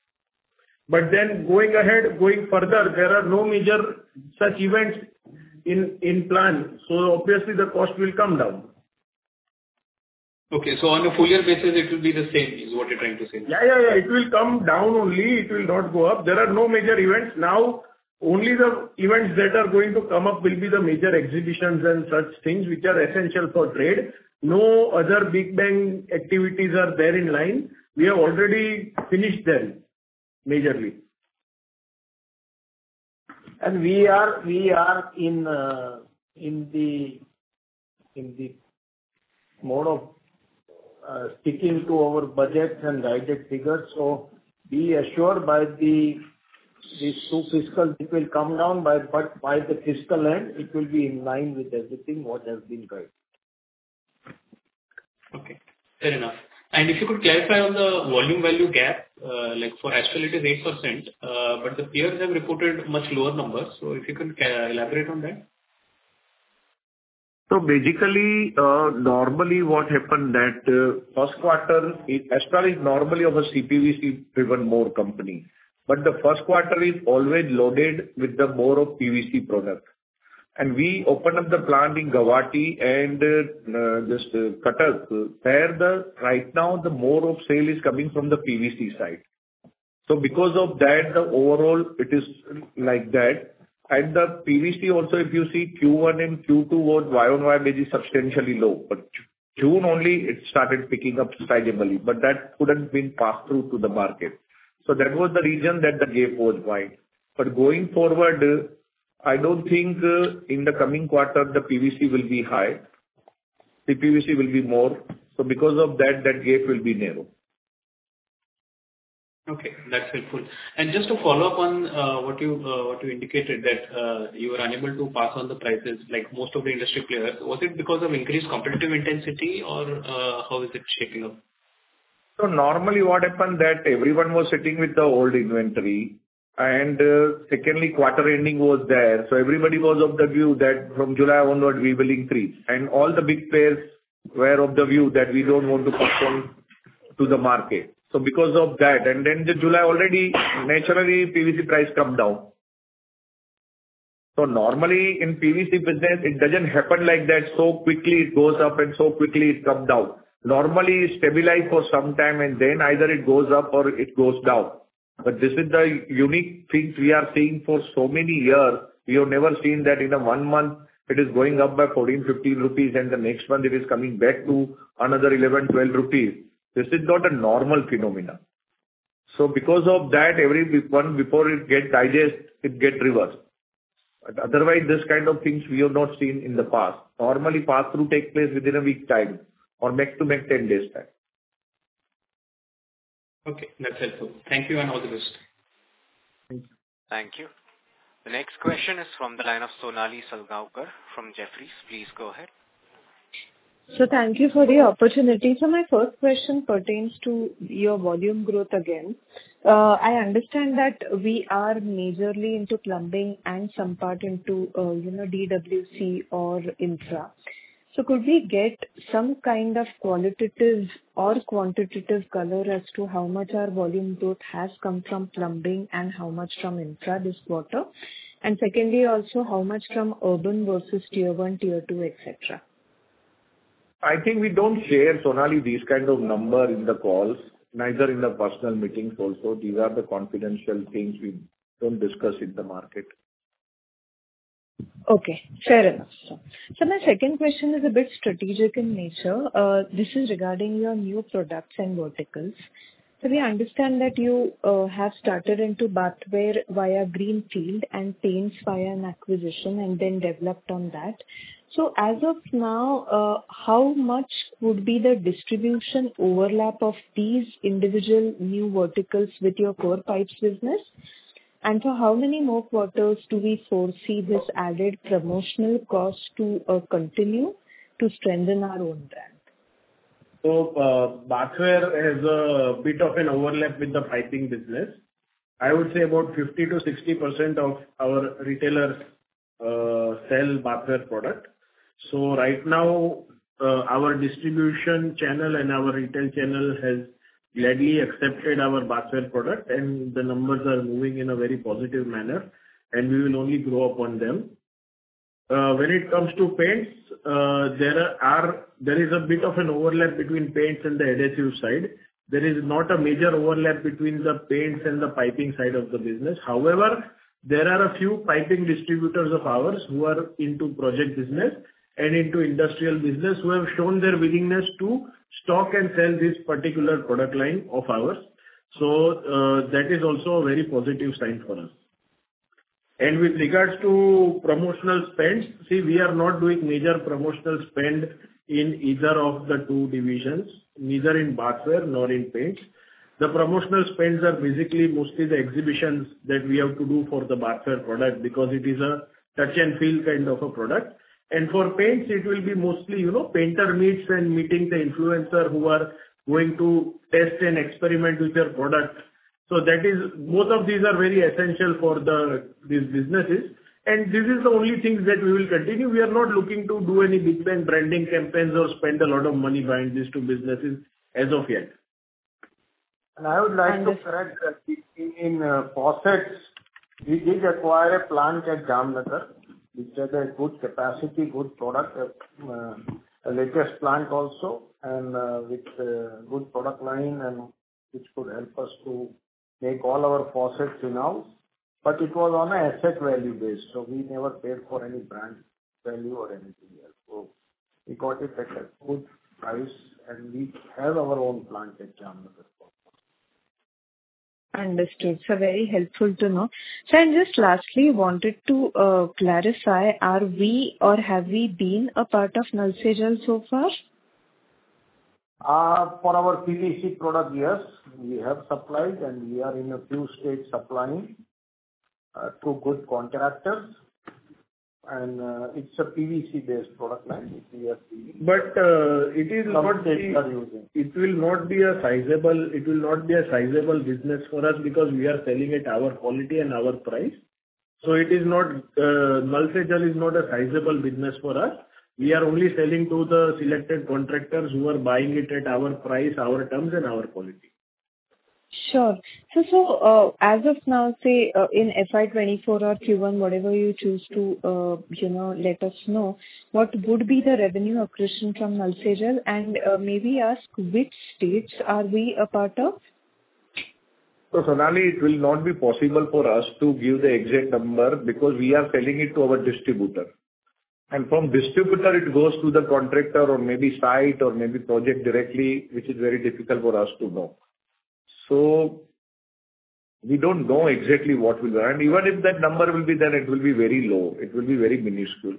But then going ahead, going further, there are no major such events in plan, so obviously the cost will come down. Okay, so on a full year basis, it will be the same, is what you're trying to say? Yeah. It will come down only. It will not go up. There are no major events. Now, Only the events that are going to come up will be the major exhibitions and such things which are essential for trade. No other big bang activities are there in line. We have already finished them majorly. And we are in the mode of sticking to our budgets and guided figures. So be assured by these 2 fiscal, it will come down but by the fiscal end, it will be in line with everything what has been guided. Okay, fair enough. And if you could clarify on the volume value gap, like for Astral it is 8%, but the peers have reported much lower numbers. So if you can elaborate on that. So basically, normally what happened that first quarter, Astral is normally of a CPVC driven more company, but the first quarter is always loaded with the more of PVC product. And we opened up the plant in Guwahati and this Cuttack, where right now the more of sale is coming from the PVC side. So because of that, the overall it is like that. And the PVC also, if you see Q1 and Q2 was Y-on-Y basis substantially low, but June only it started picking up sizably, but that couldn't been passed through to the market. So that was the reason that the gap was wide. But going forward, I don't think in the coming quarter the PVC will be high. The PVC will be more. So because of that, that gap will be narrow. Okay, that's helpful. And just to follow up on what you indicated that you were unable to pass on the prices like most of the industry players. Was it because of increased competitive intensity or how is it shaping up? So normally what happened that everyone was sitting with the old inventory. And secondly, quarter ending was there. So everybody was of the view that from July onward we will increase. And all the big players were of the view that we don't want to pass on to the market. So because of that, and then the July already naturally PVC price come down. So normally in PVC business, it doesn't happen like that. So quickly it goes up and so quickly it comes down. Normally it stabilizes for some time and then either it goes up or it goes down. But this is the unique things we are seeing for so many years. We have never seen that in a 1 month it is going up by 14-15 rupees and the next month it is coming back to another 11-12 rupees. This is not a normal phenomenon. So because of that, every one before it get digest, it get reversed. But otherwise, this kind of things we have not seen in the past. Normally, pass-through take place within a week time or max to max 10 days time. Okay, that's helpful. Thank you and all the best. Thank you. The next question is from the line of Sonali Salgaonkar from Jefferies. Please go ahead. So thank you for the opportunity. So my first question pertains to your volume growth again. I understand that we are majorly into plumbing and some part into, DWC or infra. So could we get some kind of qualitative or quantitative color as to how much our volume growth has come from plumbing and how much from infra this quarter? And secondly, also how much from urban versus tier 1, tier 2, etc.? I think we don't share, Sonali, these kind of number in the calls, neither in the personal meetings also. These are the confidential things we don't discuss in the market. Okay, fair enough. So my second question is a bit strategic in nature. This is regarding your new products and verticals. So we understand that you have started into bathware via greenfield and paints via an acquisition and then developed on that. So as of now, how much would be the distribution overlap of these individual new verticals with your core pipes business? And for how many more quarters do we foresee this added promotional cost to continue to strengthen our own brand? So bathware has a bit of an overlap with the piping business. I would say about 50 to 60% of our retailers sell bathware product. So right now, our distribution channel and our retail channel has gladly accepted our bathware product, and the numbers are moving in a very positive manner, and we will only grow upon them. When it comes to paints, there is a bit of an overlap between paints and the adhesive side. There is not a major overlap between the paints and the piping side of the business. However, there are a few piping distributors of ours who are into project business and into industrial business, who have shown their willingness to stock and sell this particular product line of ours. So, that is also a very positive sign for us. And with regards to promotional spends, see, we are not doing major promotional spend in either of the two divisions, neither in bathware nor in paints. The promotional spends are basically mostly the exhibitions that we have to do for the bathware product, because it is a touch and feel kind of a product. And for paints, it will be mostly, you know, painter meets and meeting the influencer who are going to test and experiment with your product. So that is, both of these are very essential for these businesses, and this is the only things that we will continue. We are not looking to do any big bang branding campaigns or spend a lot of money behind these two businesses as of yet. And I would like to correct that in faucets, we did acquire a plant at Jamnagar, which has a good capacity, good product, a latest plant also, and with good product line, and which could help us to make all our faucets in-house. But it was on an asset value base, so we never paid for any brand value or anything else. So we got it at a good price, and we have our own plant at Jamnagar. Understood. So very helpful to know. So I just lastly wanted to clarify, are we or have we been a part of Nal Se Jal so far? For our PVC product, yes, we have supplied, and we are in a few states supplying to good contractors. And it's a PVC-based product line, which we are seeing. But it is not. It will not be a sizable business for us, because we are selling at our quality and our price. So it is not, Nal Se Jal is not a sizable business for us. We are only selling to the selected contractors who are buying it at our price, our terms, and our quality. Sure. So as of now, say in FY24 or Q1, whatever you choose to, let us know, what would be the revenue accretion from Nal Se Jal, and maybe ask which states are we a part of? So Sonali, it will not be possible for us to give the exact number, because we are selling it to our distributor. And from distributor, it goes to the contractor or maybe site or maybe project directly, which is very difficult for us to know. So we don't know exactly what will be. And even if that number will be there, it will be very low. It will be very minuscule.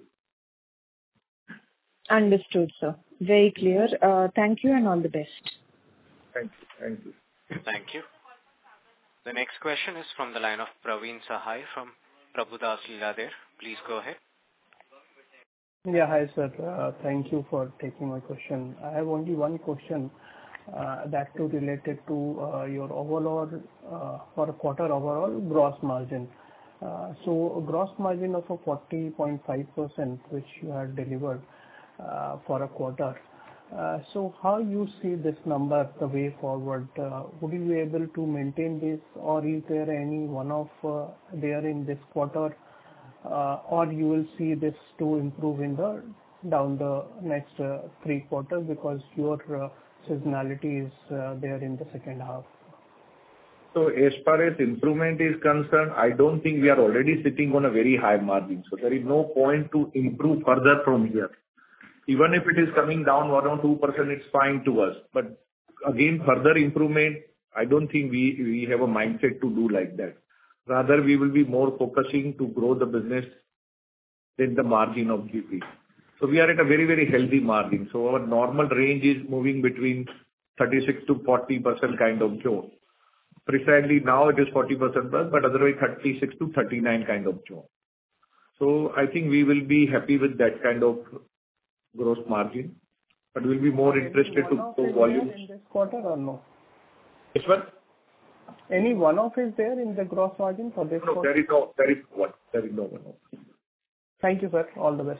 Understood, sir. Very clear. Thank you and all the best. Thank you. Thank you. Thank you. The next question is from the line of Praveen Sahai from Prabhudas Lilladher. Please go ahead. Yeah, hi, sir. Thank you for taking my question. I have only one question. That too related to your overall for a quarter overall gross margin. So gross margin of a 40.5%, which you had delivered for a quarter. So how you see this number the way forward? Would you be able to maintain this, or is there any one-off there in this quarter, or you will see this to improve in down the next 3 quarters, because your seasonality is there in the second half? So as far as improvement is concerned, I don't think we are already sitting on a very high margin, so there is no point to improve further from here. Even if it is coming down 1 or 2%, it's fine to us. But again, further improvement, I don't think we have a mindset to do like that. Rather, we will be more focusing to grow the business than the margin of GP. So we are at a very, very healthy margin. So our normal range is moving between 36 to 40% kind of zone. Precisely now it is 40% plus, but otherwise 36 to 39 kind of zone. So I think we will be happy with that kind of gross margin, but we'll be more interested to go volumes. In this quarter or no? Which one? Any one-off is there in the gross margin for this quarter? No, there is no one-off. Thank you, sir. All the best.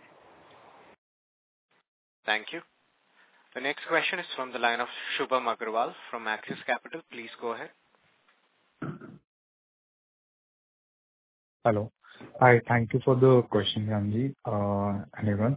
Thank you. The next question is from the line of Shubham Agarwal from Axis Capital. Please go ahead. Hello. Hi, thank you for the question, Ramji, and everyone.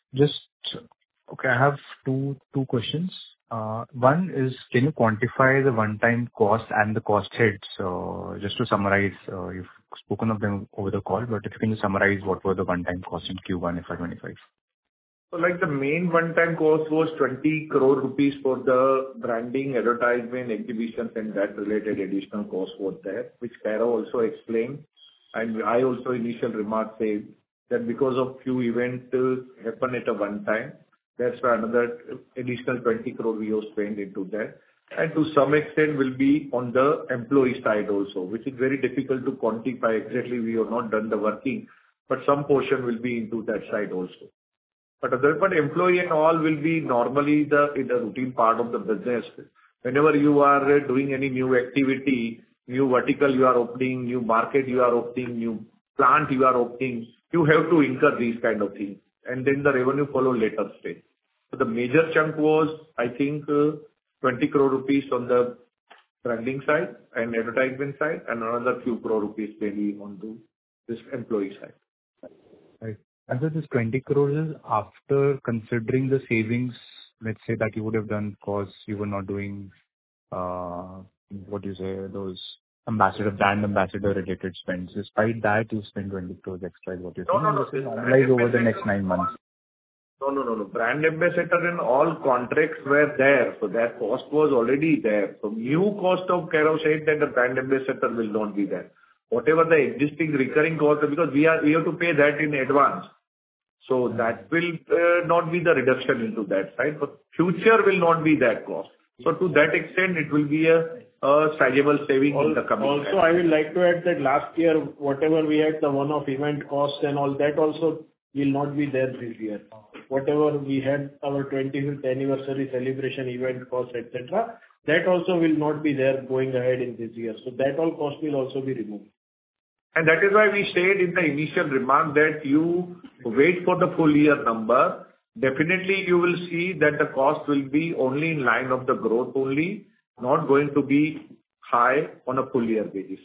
I have two questions. One is, can you quantify the one-time cost and the cost hits? Just to summarize, you've spoken of them over the call, but if you can just summarize what were the one-time costs in Q1 FY25. So like the main one-time cost was 20 crore rupees for the branding, advertisement, exhibitions, and that related additional cost was there, which Kairav also explained. And I also initial remark said that because of few events happen at a one time, that's why another additional 20 crore we have spent into that. And to some extent will be on the employee side also, which is very difficult to quantify exactly. We have not done the working, but some portion will be into that side also. But employee and all will be normally in the routine part of the business. Whenever you are doing any new activity, new vertical you are opening, new market you are opening, new plant you are opening, you have to incur these kind of things, and then the revenue follow later stage. So the major chunk was, I think, 20 crore rupees on the branding side and advertisement side, and another few crore rupees maybe onto this employee side. Right. And so this 20 crores is after considering the savings, let's say, that you would have done because you were not doing, those brand ambassador related spends. Despite that, you spend 20 crores extra is what you're saying. No. This will normalize over the next 9 months. No. Brand ambassador and all contracts were there, so that cost was already there. So new cost of Kairav said that the brand ambassador will not be there. Whatever the existing recurring cost, because we have to pay that in advance. So that will not be the reduction into that side, but future will not be that cost. So to that extent, it will be a sizable saving in the coming Also, time. I would like to add that last year, whatever we had, the one-off event costs and all that also will not be there this year. Whatever we had, our 25th anniversary celebration event costs, etc., that also will not be there going ahead in this year. So that all cost will also be removed. And that is why we said in the initial remark that you wait for the full year number. Definitely you will see that the cost will be only in line of the growth only, not going to be high on a full year basis.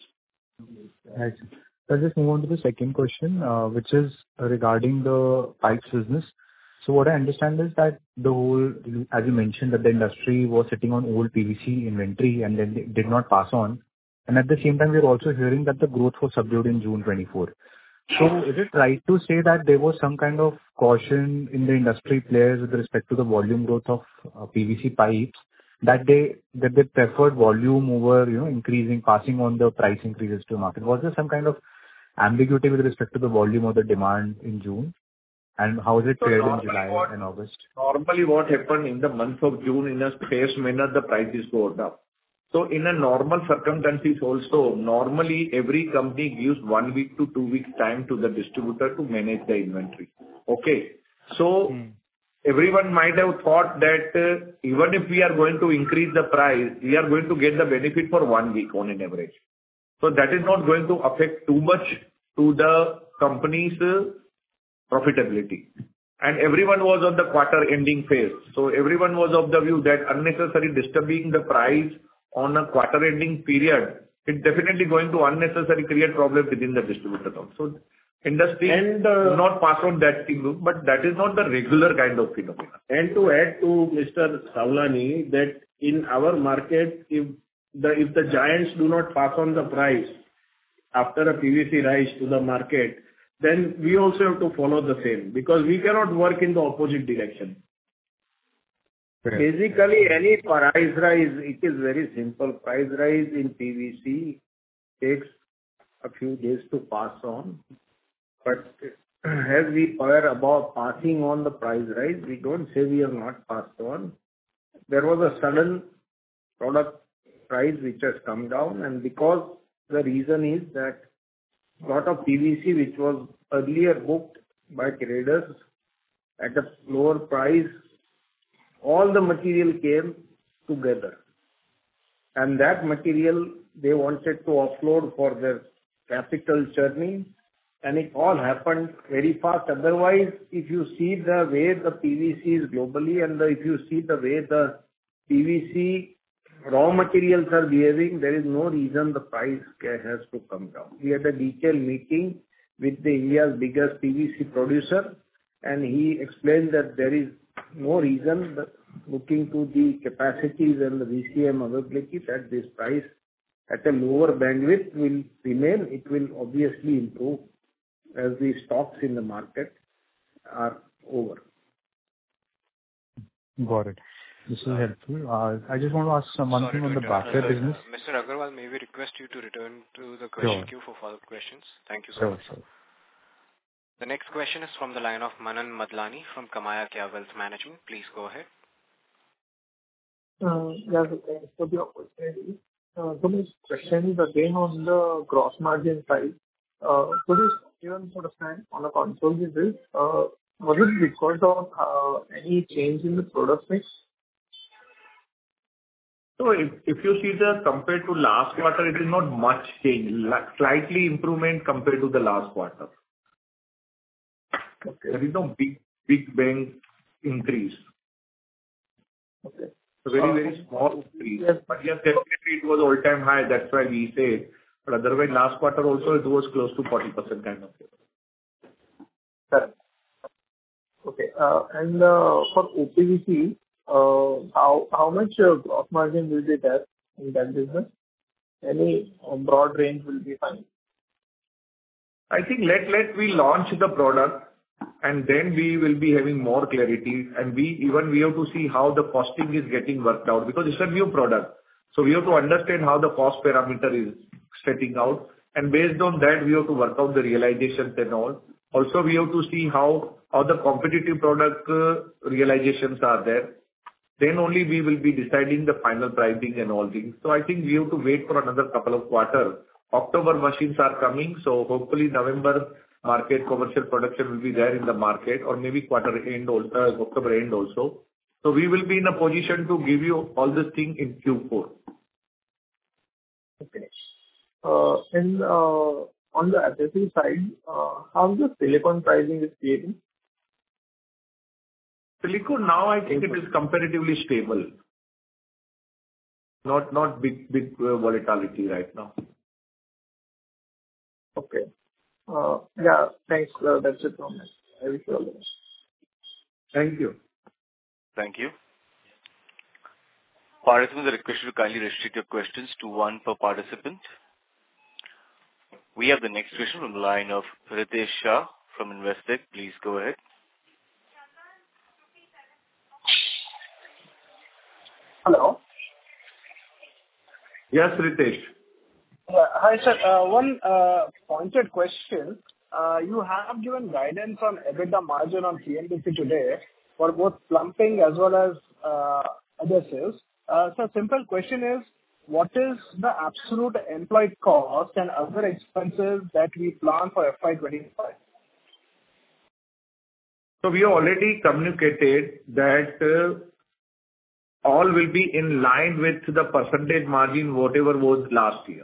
Right. So I'll just move on to the second question, which is regarding the pipes business. So what I understand is that the whole, as you mentioned, that the industry was sitting on old PVC inventory and then they did not pass on. And at the same time, we're also hearing that the growth was subdued in June 24. So is it right to say that there was some kind of caution in the industry players with respect to the volume growth of PVC pipes, that they preferred volume over, increasing, passing on the price increases to the market? Was there some kind of ambiguity with respect to the volume or the demand in June? And how is it fared in July and August? Normally what happened in the month of June, in a phased manner, the prices go up. So in a normal circumstances also, normally every company gives 1 week to 2 weeks time to the distributor to manage the inventory. Okay. So everyone might have thought that even if we are going to increase the price, we are going to get the benefit for 1 week on an average. So that is not going to affect too much to the company's profitability. And everyone was on the quarter ending phase. So everyone was of the view that unnecessary disturbing the price on a quarter ending period, it's definitely going to unnecessarily create problem within the distributor. So industry do not pass on that thing, but that is not the regular kind of phenomenon. And to add to Mr. Savlani, that in our market, if the giants do not pass on the price after a PVC rise to the market, then we also have to follow the same, because we cannot work in the opposite direction. Basically, any price rise, it is very simple. Price rise in PVC takes a few days to pass on. But as we were about passing on the price rise, we don't say we have not passed on. There was a sudden product price which has come down, and because the reason is that a lot of PVC which was earlier booked by traders at a lower price, all the material came together. And that material they wanted to offload for their capital churning, and it all happened very fast. Otherwise, if you see the way the PVC is globally and if you see the way the PVC raw materials are behaving, there is no reason the price has to come down. We had a detailed meeting with India's biggest PVC producer, and he explained that there is no reason that looking to the capacities and the VCM availability that this price at a lower bandwidth will remain. It will obviously improve as the stocks in the market are over. Got it. This is helpful. I just want to ask one thing on the backer business. Mr. Agarwal, may we request you to return to the question queue for follow-up questions? Thank you so much. Sure. The next question is from the line of Manan Madlani from Kamaya Kya Wealth Management. Please go ahead. Yeah, thanks for the opportunity. So my question is again on the gross margin side. Could you even understand on a consolidated basis, was it because of any change in the product mix? So if you see the compared to last quarter, it is not much change. Slightly improvement compared to the last quarter. Okay. There is no big bang increase. Okay. A very small increase. Yes. But yes, definitely it was all-time high. That's why we say. But otherwise, last quarter also it was close to 40% kind of level. Correct. Okay. And for OPVC, how much gross margin will be there in that business? Any broad range will be fine. I think let we launch the product and then we will be having more clarity, and we have to see how the costing is getting worked out, because it's a new product. So we have to understand how the cost parameter is setting out, and based on that, we have to work out the realizations and all. Also, we have to see how the competitive product realizations are there. Then only we will be deciding the final pricing and all things. So I think we have to wait for another couple of quarters. October machines are coming, so hopefully November market commercial production will be there in the market, or maybe quarter end also, October end also. So we will be in a position to give you all this thing in Q4. Okay. And on the adhesive side, how the silicone pricing is behaving? Silicone now I think it is comparatively stable. Not big volatility right now. Okay. Yeah, thanks. That's it from me. I wish you all the best. Thank you. Thank you. Participants are requested to kindly restrict your questions to one per participant. We have the next question from the line of Ritesh Shah from Investec. Please go ahead. Hello. Yes, Ritesh. Hi, sir. One pointed question. You have given guidance on EBITDA margin on CNBC today for both plumbing as well as adhesives. So simple question is, what is the absolute employee cost and other expenses that we plan for FY25? So we already communicated that all will be in line with the percentage margin, whatever was last year.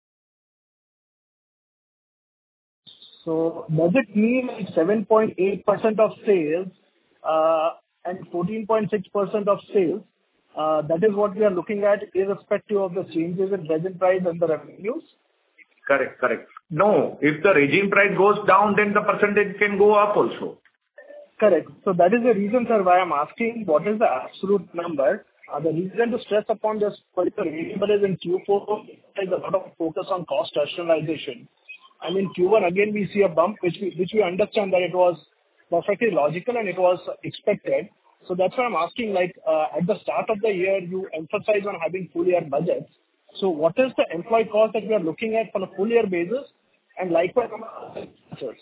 So does it mean 7.8% of sales and 14.6% of sales? That is what we are looking at, irrespective of the changes in resin price and the revenues? Correct. No, if the resin price goes down, then the percentage can go up also. Correct. So that is the reason, sir, why I'm asking what is the absolute number. The reason to stress upon this particular variable is in Q4, there is a lot of focus on cost rationalization. I mean, Q1, again, we see a bump, which we understand that it was perfectly logical and it was expected. So that's why I'm asking, like, at the start of the year, you emphasize on having full year budgets. So what is the employee cost that we are looking at on a full year basis? And likewise, answers.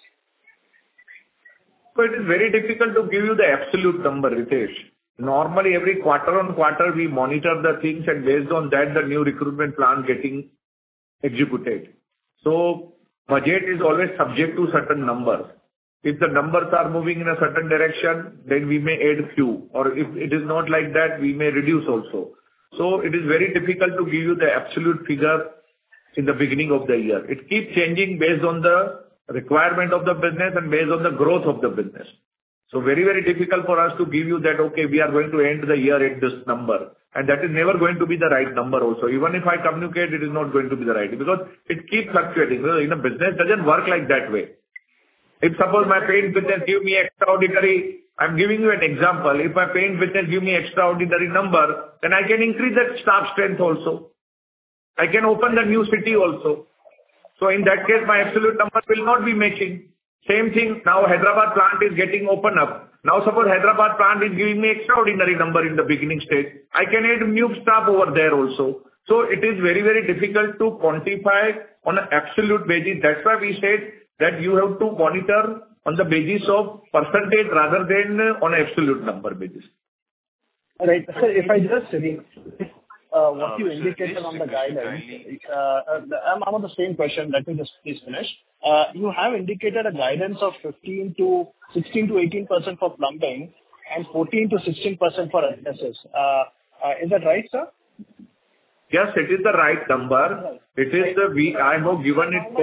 So it is very difficult to give you the absolute number, Ritesh. Normally, every quarter on quarter, we monitor the things, and based on that, the new recruitment plan getting executed. So budget is always subject to certain numbers. If the numbers are moving in a certain direction, then we may add few, or if it is not like that, we may reduce also. So it is very difficult to give you the absolute figure in the beginning of the year. It keeps changing based on the requirement of the business and based on the growth of the business. So very, very difficult for us to give you that, okay, we are going to end the year at this number. And that is never going to be the right number also. Even if I communicate, it is not going to be the right, because it keeps fluctuating. In a business, it doesn't work like that way. If suppose my paint business give me extraordinary, I'm giving you an example. If my paint business give me extraordinary number, then I can increase that staff strength also. I can open the new city also. So in that case, my absolute number will not be matching. Same thing, now Hyderabad plant is getting open up. Now suppose Hyderabad plant is giving me extraordinary number in the beginning stage. I can add new staff over there also. So it is very, very difficult to quantify on an absolute basis. That's why we said that you have to monitor on the basis of percentage rather than on absolute number basis. All right. Sir, if I just what you indicated on the guidance, I'm on the same question. Let me just please finish. You have indicated a guidance of 16 to 18% for plumbing and 14 to 16% for adhesives. Is that right, sir? Yes, it is the right number. It is I have given it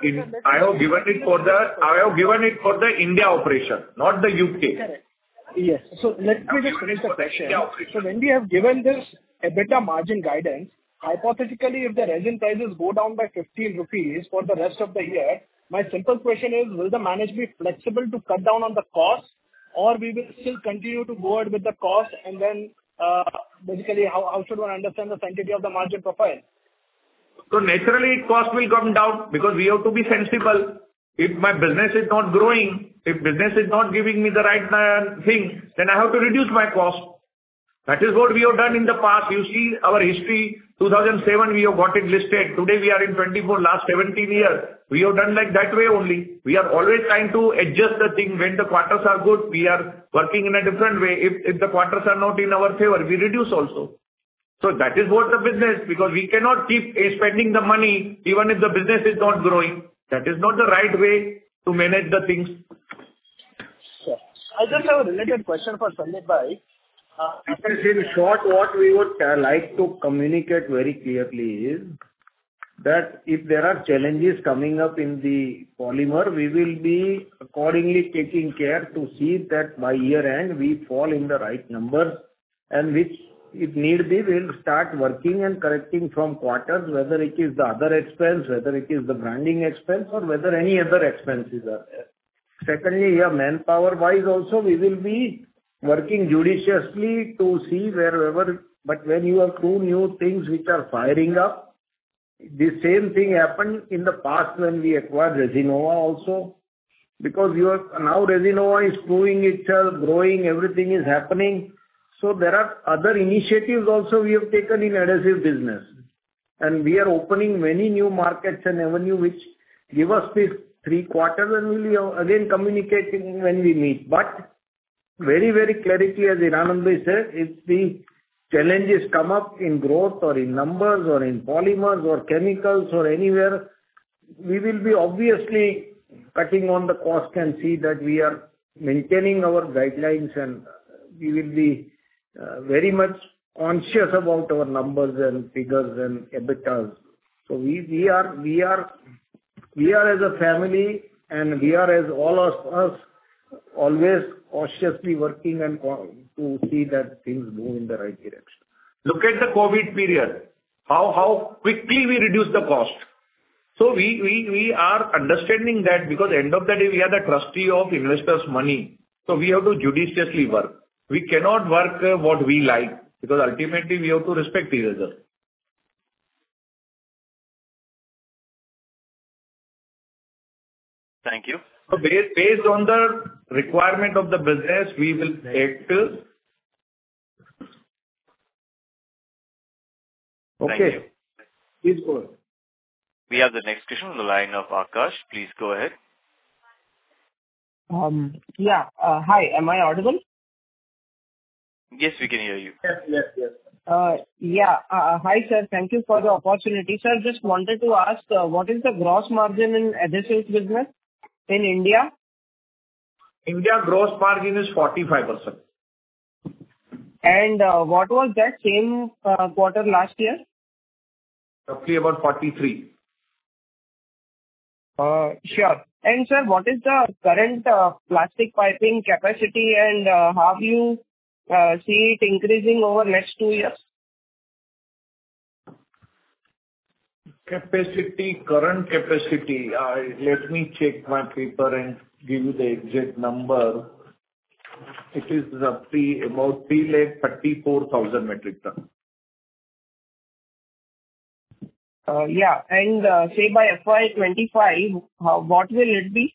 for the India operation, not the UK. Correct. Yes. So let me just finish the question. So when we have given this EBITDA margin guidance, hypothetically, if the resin prices go down by 15 rupees for the rest of the year, my simple question is, will the management be flexible to cut down on the cost, or we will still continue to go ahead with the cost, and then basically how should one understand the sanctity of the margin profile? So naturally, cost will come down because we have to be sensible. If my business is not growing, if business is not giving me the right thing, then I have to reduce my cost. That is what we have done in the past. You see our history, 2007 we have got it listed. Today we are in 24, last 17 years. We have done like that way only. We are always trying to adjust the thing. When the quarters are good, we are working in a different way. If the quarters are not in our favor, we reduce also. So that is what the business, because we cannot keep spending the money even if the business is not growing. That is not the right way to manage the things. Sure. I just have a related question for Sandeep Bhai. In short, what we would like to communicate very clearly is that if there are challenges coming up in the polymer, we will be accordingly taking care to see that by year end we fall in the right numbers, and which, if need be, we'll start working and correcting from quarters, whether it is the other expense, whether it is the branding expense, or whether any other expenses are there. Secondly, manpower wise also we will be working judiciously to see wherever, but when you have two new things which are firing up, the same thing happened in the past when we acquired Resinova also, because now Resinova is proving itself, growing, everything is happening. So there are other initiatives also we have taken in adhesive business, and we are opening many new markets and avenue which give us these 3 quarters, and we will again communicating when we meet. But very, very clarity, as Hiranand said, if the challenges come up in growth or in numbers or in polymers or chemicals or anywhere, we will be obviously cutting on the cost and see that we are maintaining our guidelines, and we will be very much conscious about our numbers and figures and EBITDAs. So we are as a family, and we are, as all of us, always cautiously working and to see that things move in the right direction. Look at the COVID period, how quickly we reduce the cost. So we are understanding that, because end of the day we are the trustee of investors' money. So we have to judiciously work. We cannot work what we like, because ultimately we have to respect each other. Thank you. So based on the requirement of the business, we will act. Okay. Please go ahead. We have the next question on the line of Akash. Please go ahead. Hi, am I audible? Yes, we can hear you. Yes. Hi, sir. Thank you for the opportunity. Sir, just wanted to ask, what is the gross margin in adhesives business in India? India gross margin is 45%. And what was that same quarter last year? Roughly about 43. Sure. And sir, what is the current plastic piping capacity, and how you see it increasing over next 2 years? Current capacity, let me check my paper and give you the exact number. It is roughly about 334,000 metric ton. Yeah. And say by FY 25, what will it be?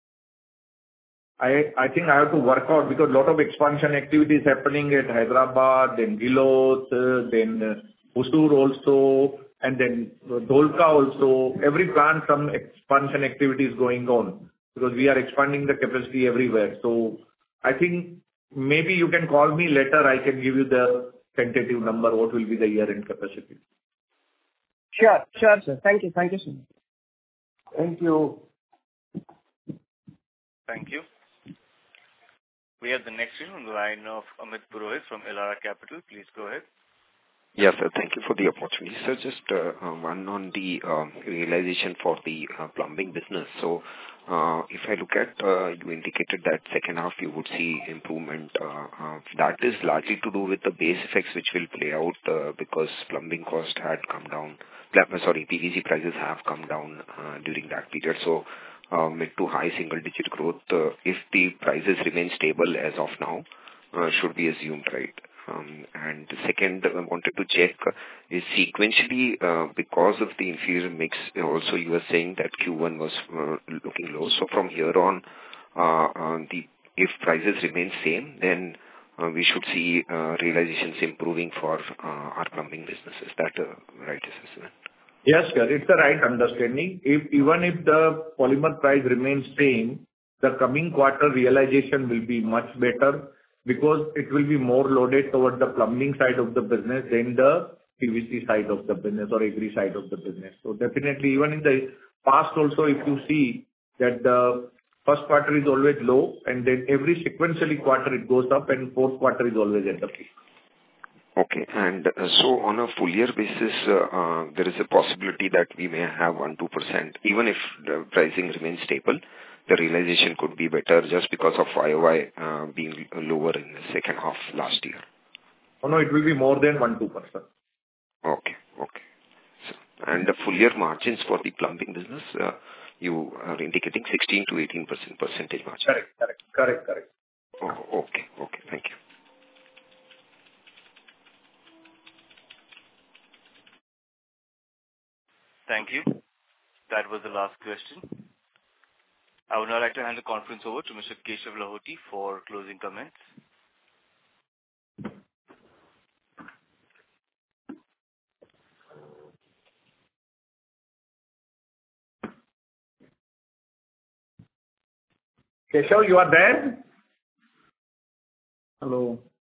I think I have to work out because a lot of expansion activities happening at Hyderabad, then Ghiloth, then Hosur also, and then Dholka also. Every plant, some expansion activity is going on because we are expanding the capacity everywhere. So I think maybe you can call me later. I can give you the tentative number, what will be the year-end capacity. Sure, sir. Thank you. Thank you, sir. Thank you. Thank you. We have the next one on the line of Amit Purohit from Elara Capital. Please go ahead. Yes, sir. Thank you for the opportunity. Sir, just one on the realization for the plumbing business. So, if I look at, you indicated that second half you would see improvement. That is largely to do with the base effects which will play out because plumbing cost had come down. PVC prices have come down during that period. So, mid to high single-digit growth, if the prices remain stable as of now, should be assumed, right? And second, I wanted to check, is sequentially, because of the inferior mix, also you were saying that Q1 was looking low. So from here on, if prices remain same, then we should see realizations improving for our plumbing business. Is that a right assessment? Yes, sir. It's the right understanding. Even if the polymer price remains same, the coming quarter realization will be much better because it will be more loaded toward the plumbing side of the business than the PVC side of the business or agri side of the business. So definitely, even in the past also, if you see that the first quarter is always low, and then every sequentially quarter it goes up, and fourth quarter is always at the peak. Okay. And so on a full year basis, there is a possibility that we may have 1-2%, even if the pricing remains stable, the realization could be better just because of YOY being lower in the second half last year. Oh, no, it will be more than 1-2%. Okay. So, and the full year margins for the plumbing business, you are indicating 16 to 18% percentage margin. Correct. Oh, okay. Thank you. Thank you. That was the last question. I would now like to hand the conference over to Mr. Keshav Lahoti for closing comments. Keshav, you are there? Hello,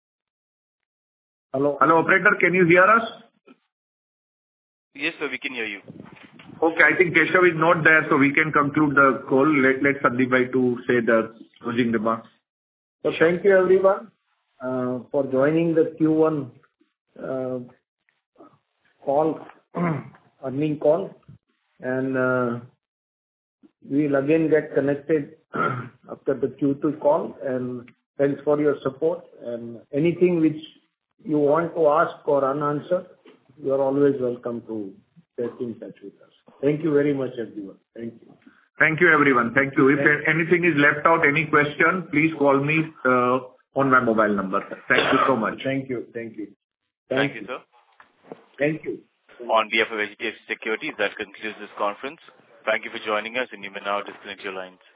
operator, can you hear us? Yes, sir, we can hear you. Okay, I think Keshav is not there, so we can conclude the call. Let Sandeep bhai to say the closing remarks. So thank you everyone for joining the Q1 earning call, and we will again get connected after the Q2 call. And thanks for your support, and anything which you want to ask or unanswered, you are always welcome to get in touch with us. Thank you very much, everyone. Thank you. Thank you, everyone. Thank you. If anything is left out, any question, please call me on my mobile number. Thank you so much. Thank you, sir. Thank you. On behalf of HDFC Securities, that concludes this conference. Thank you for joining us, and you may now disconnect your lines.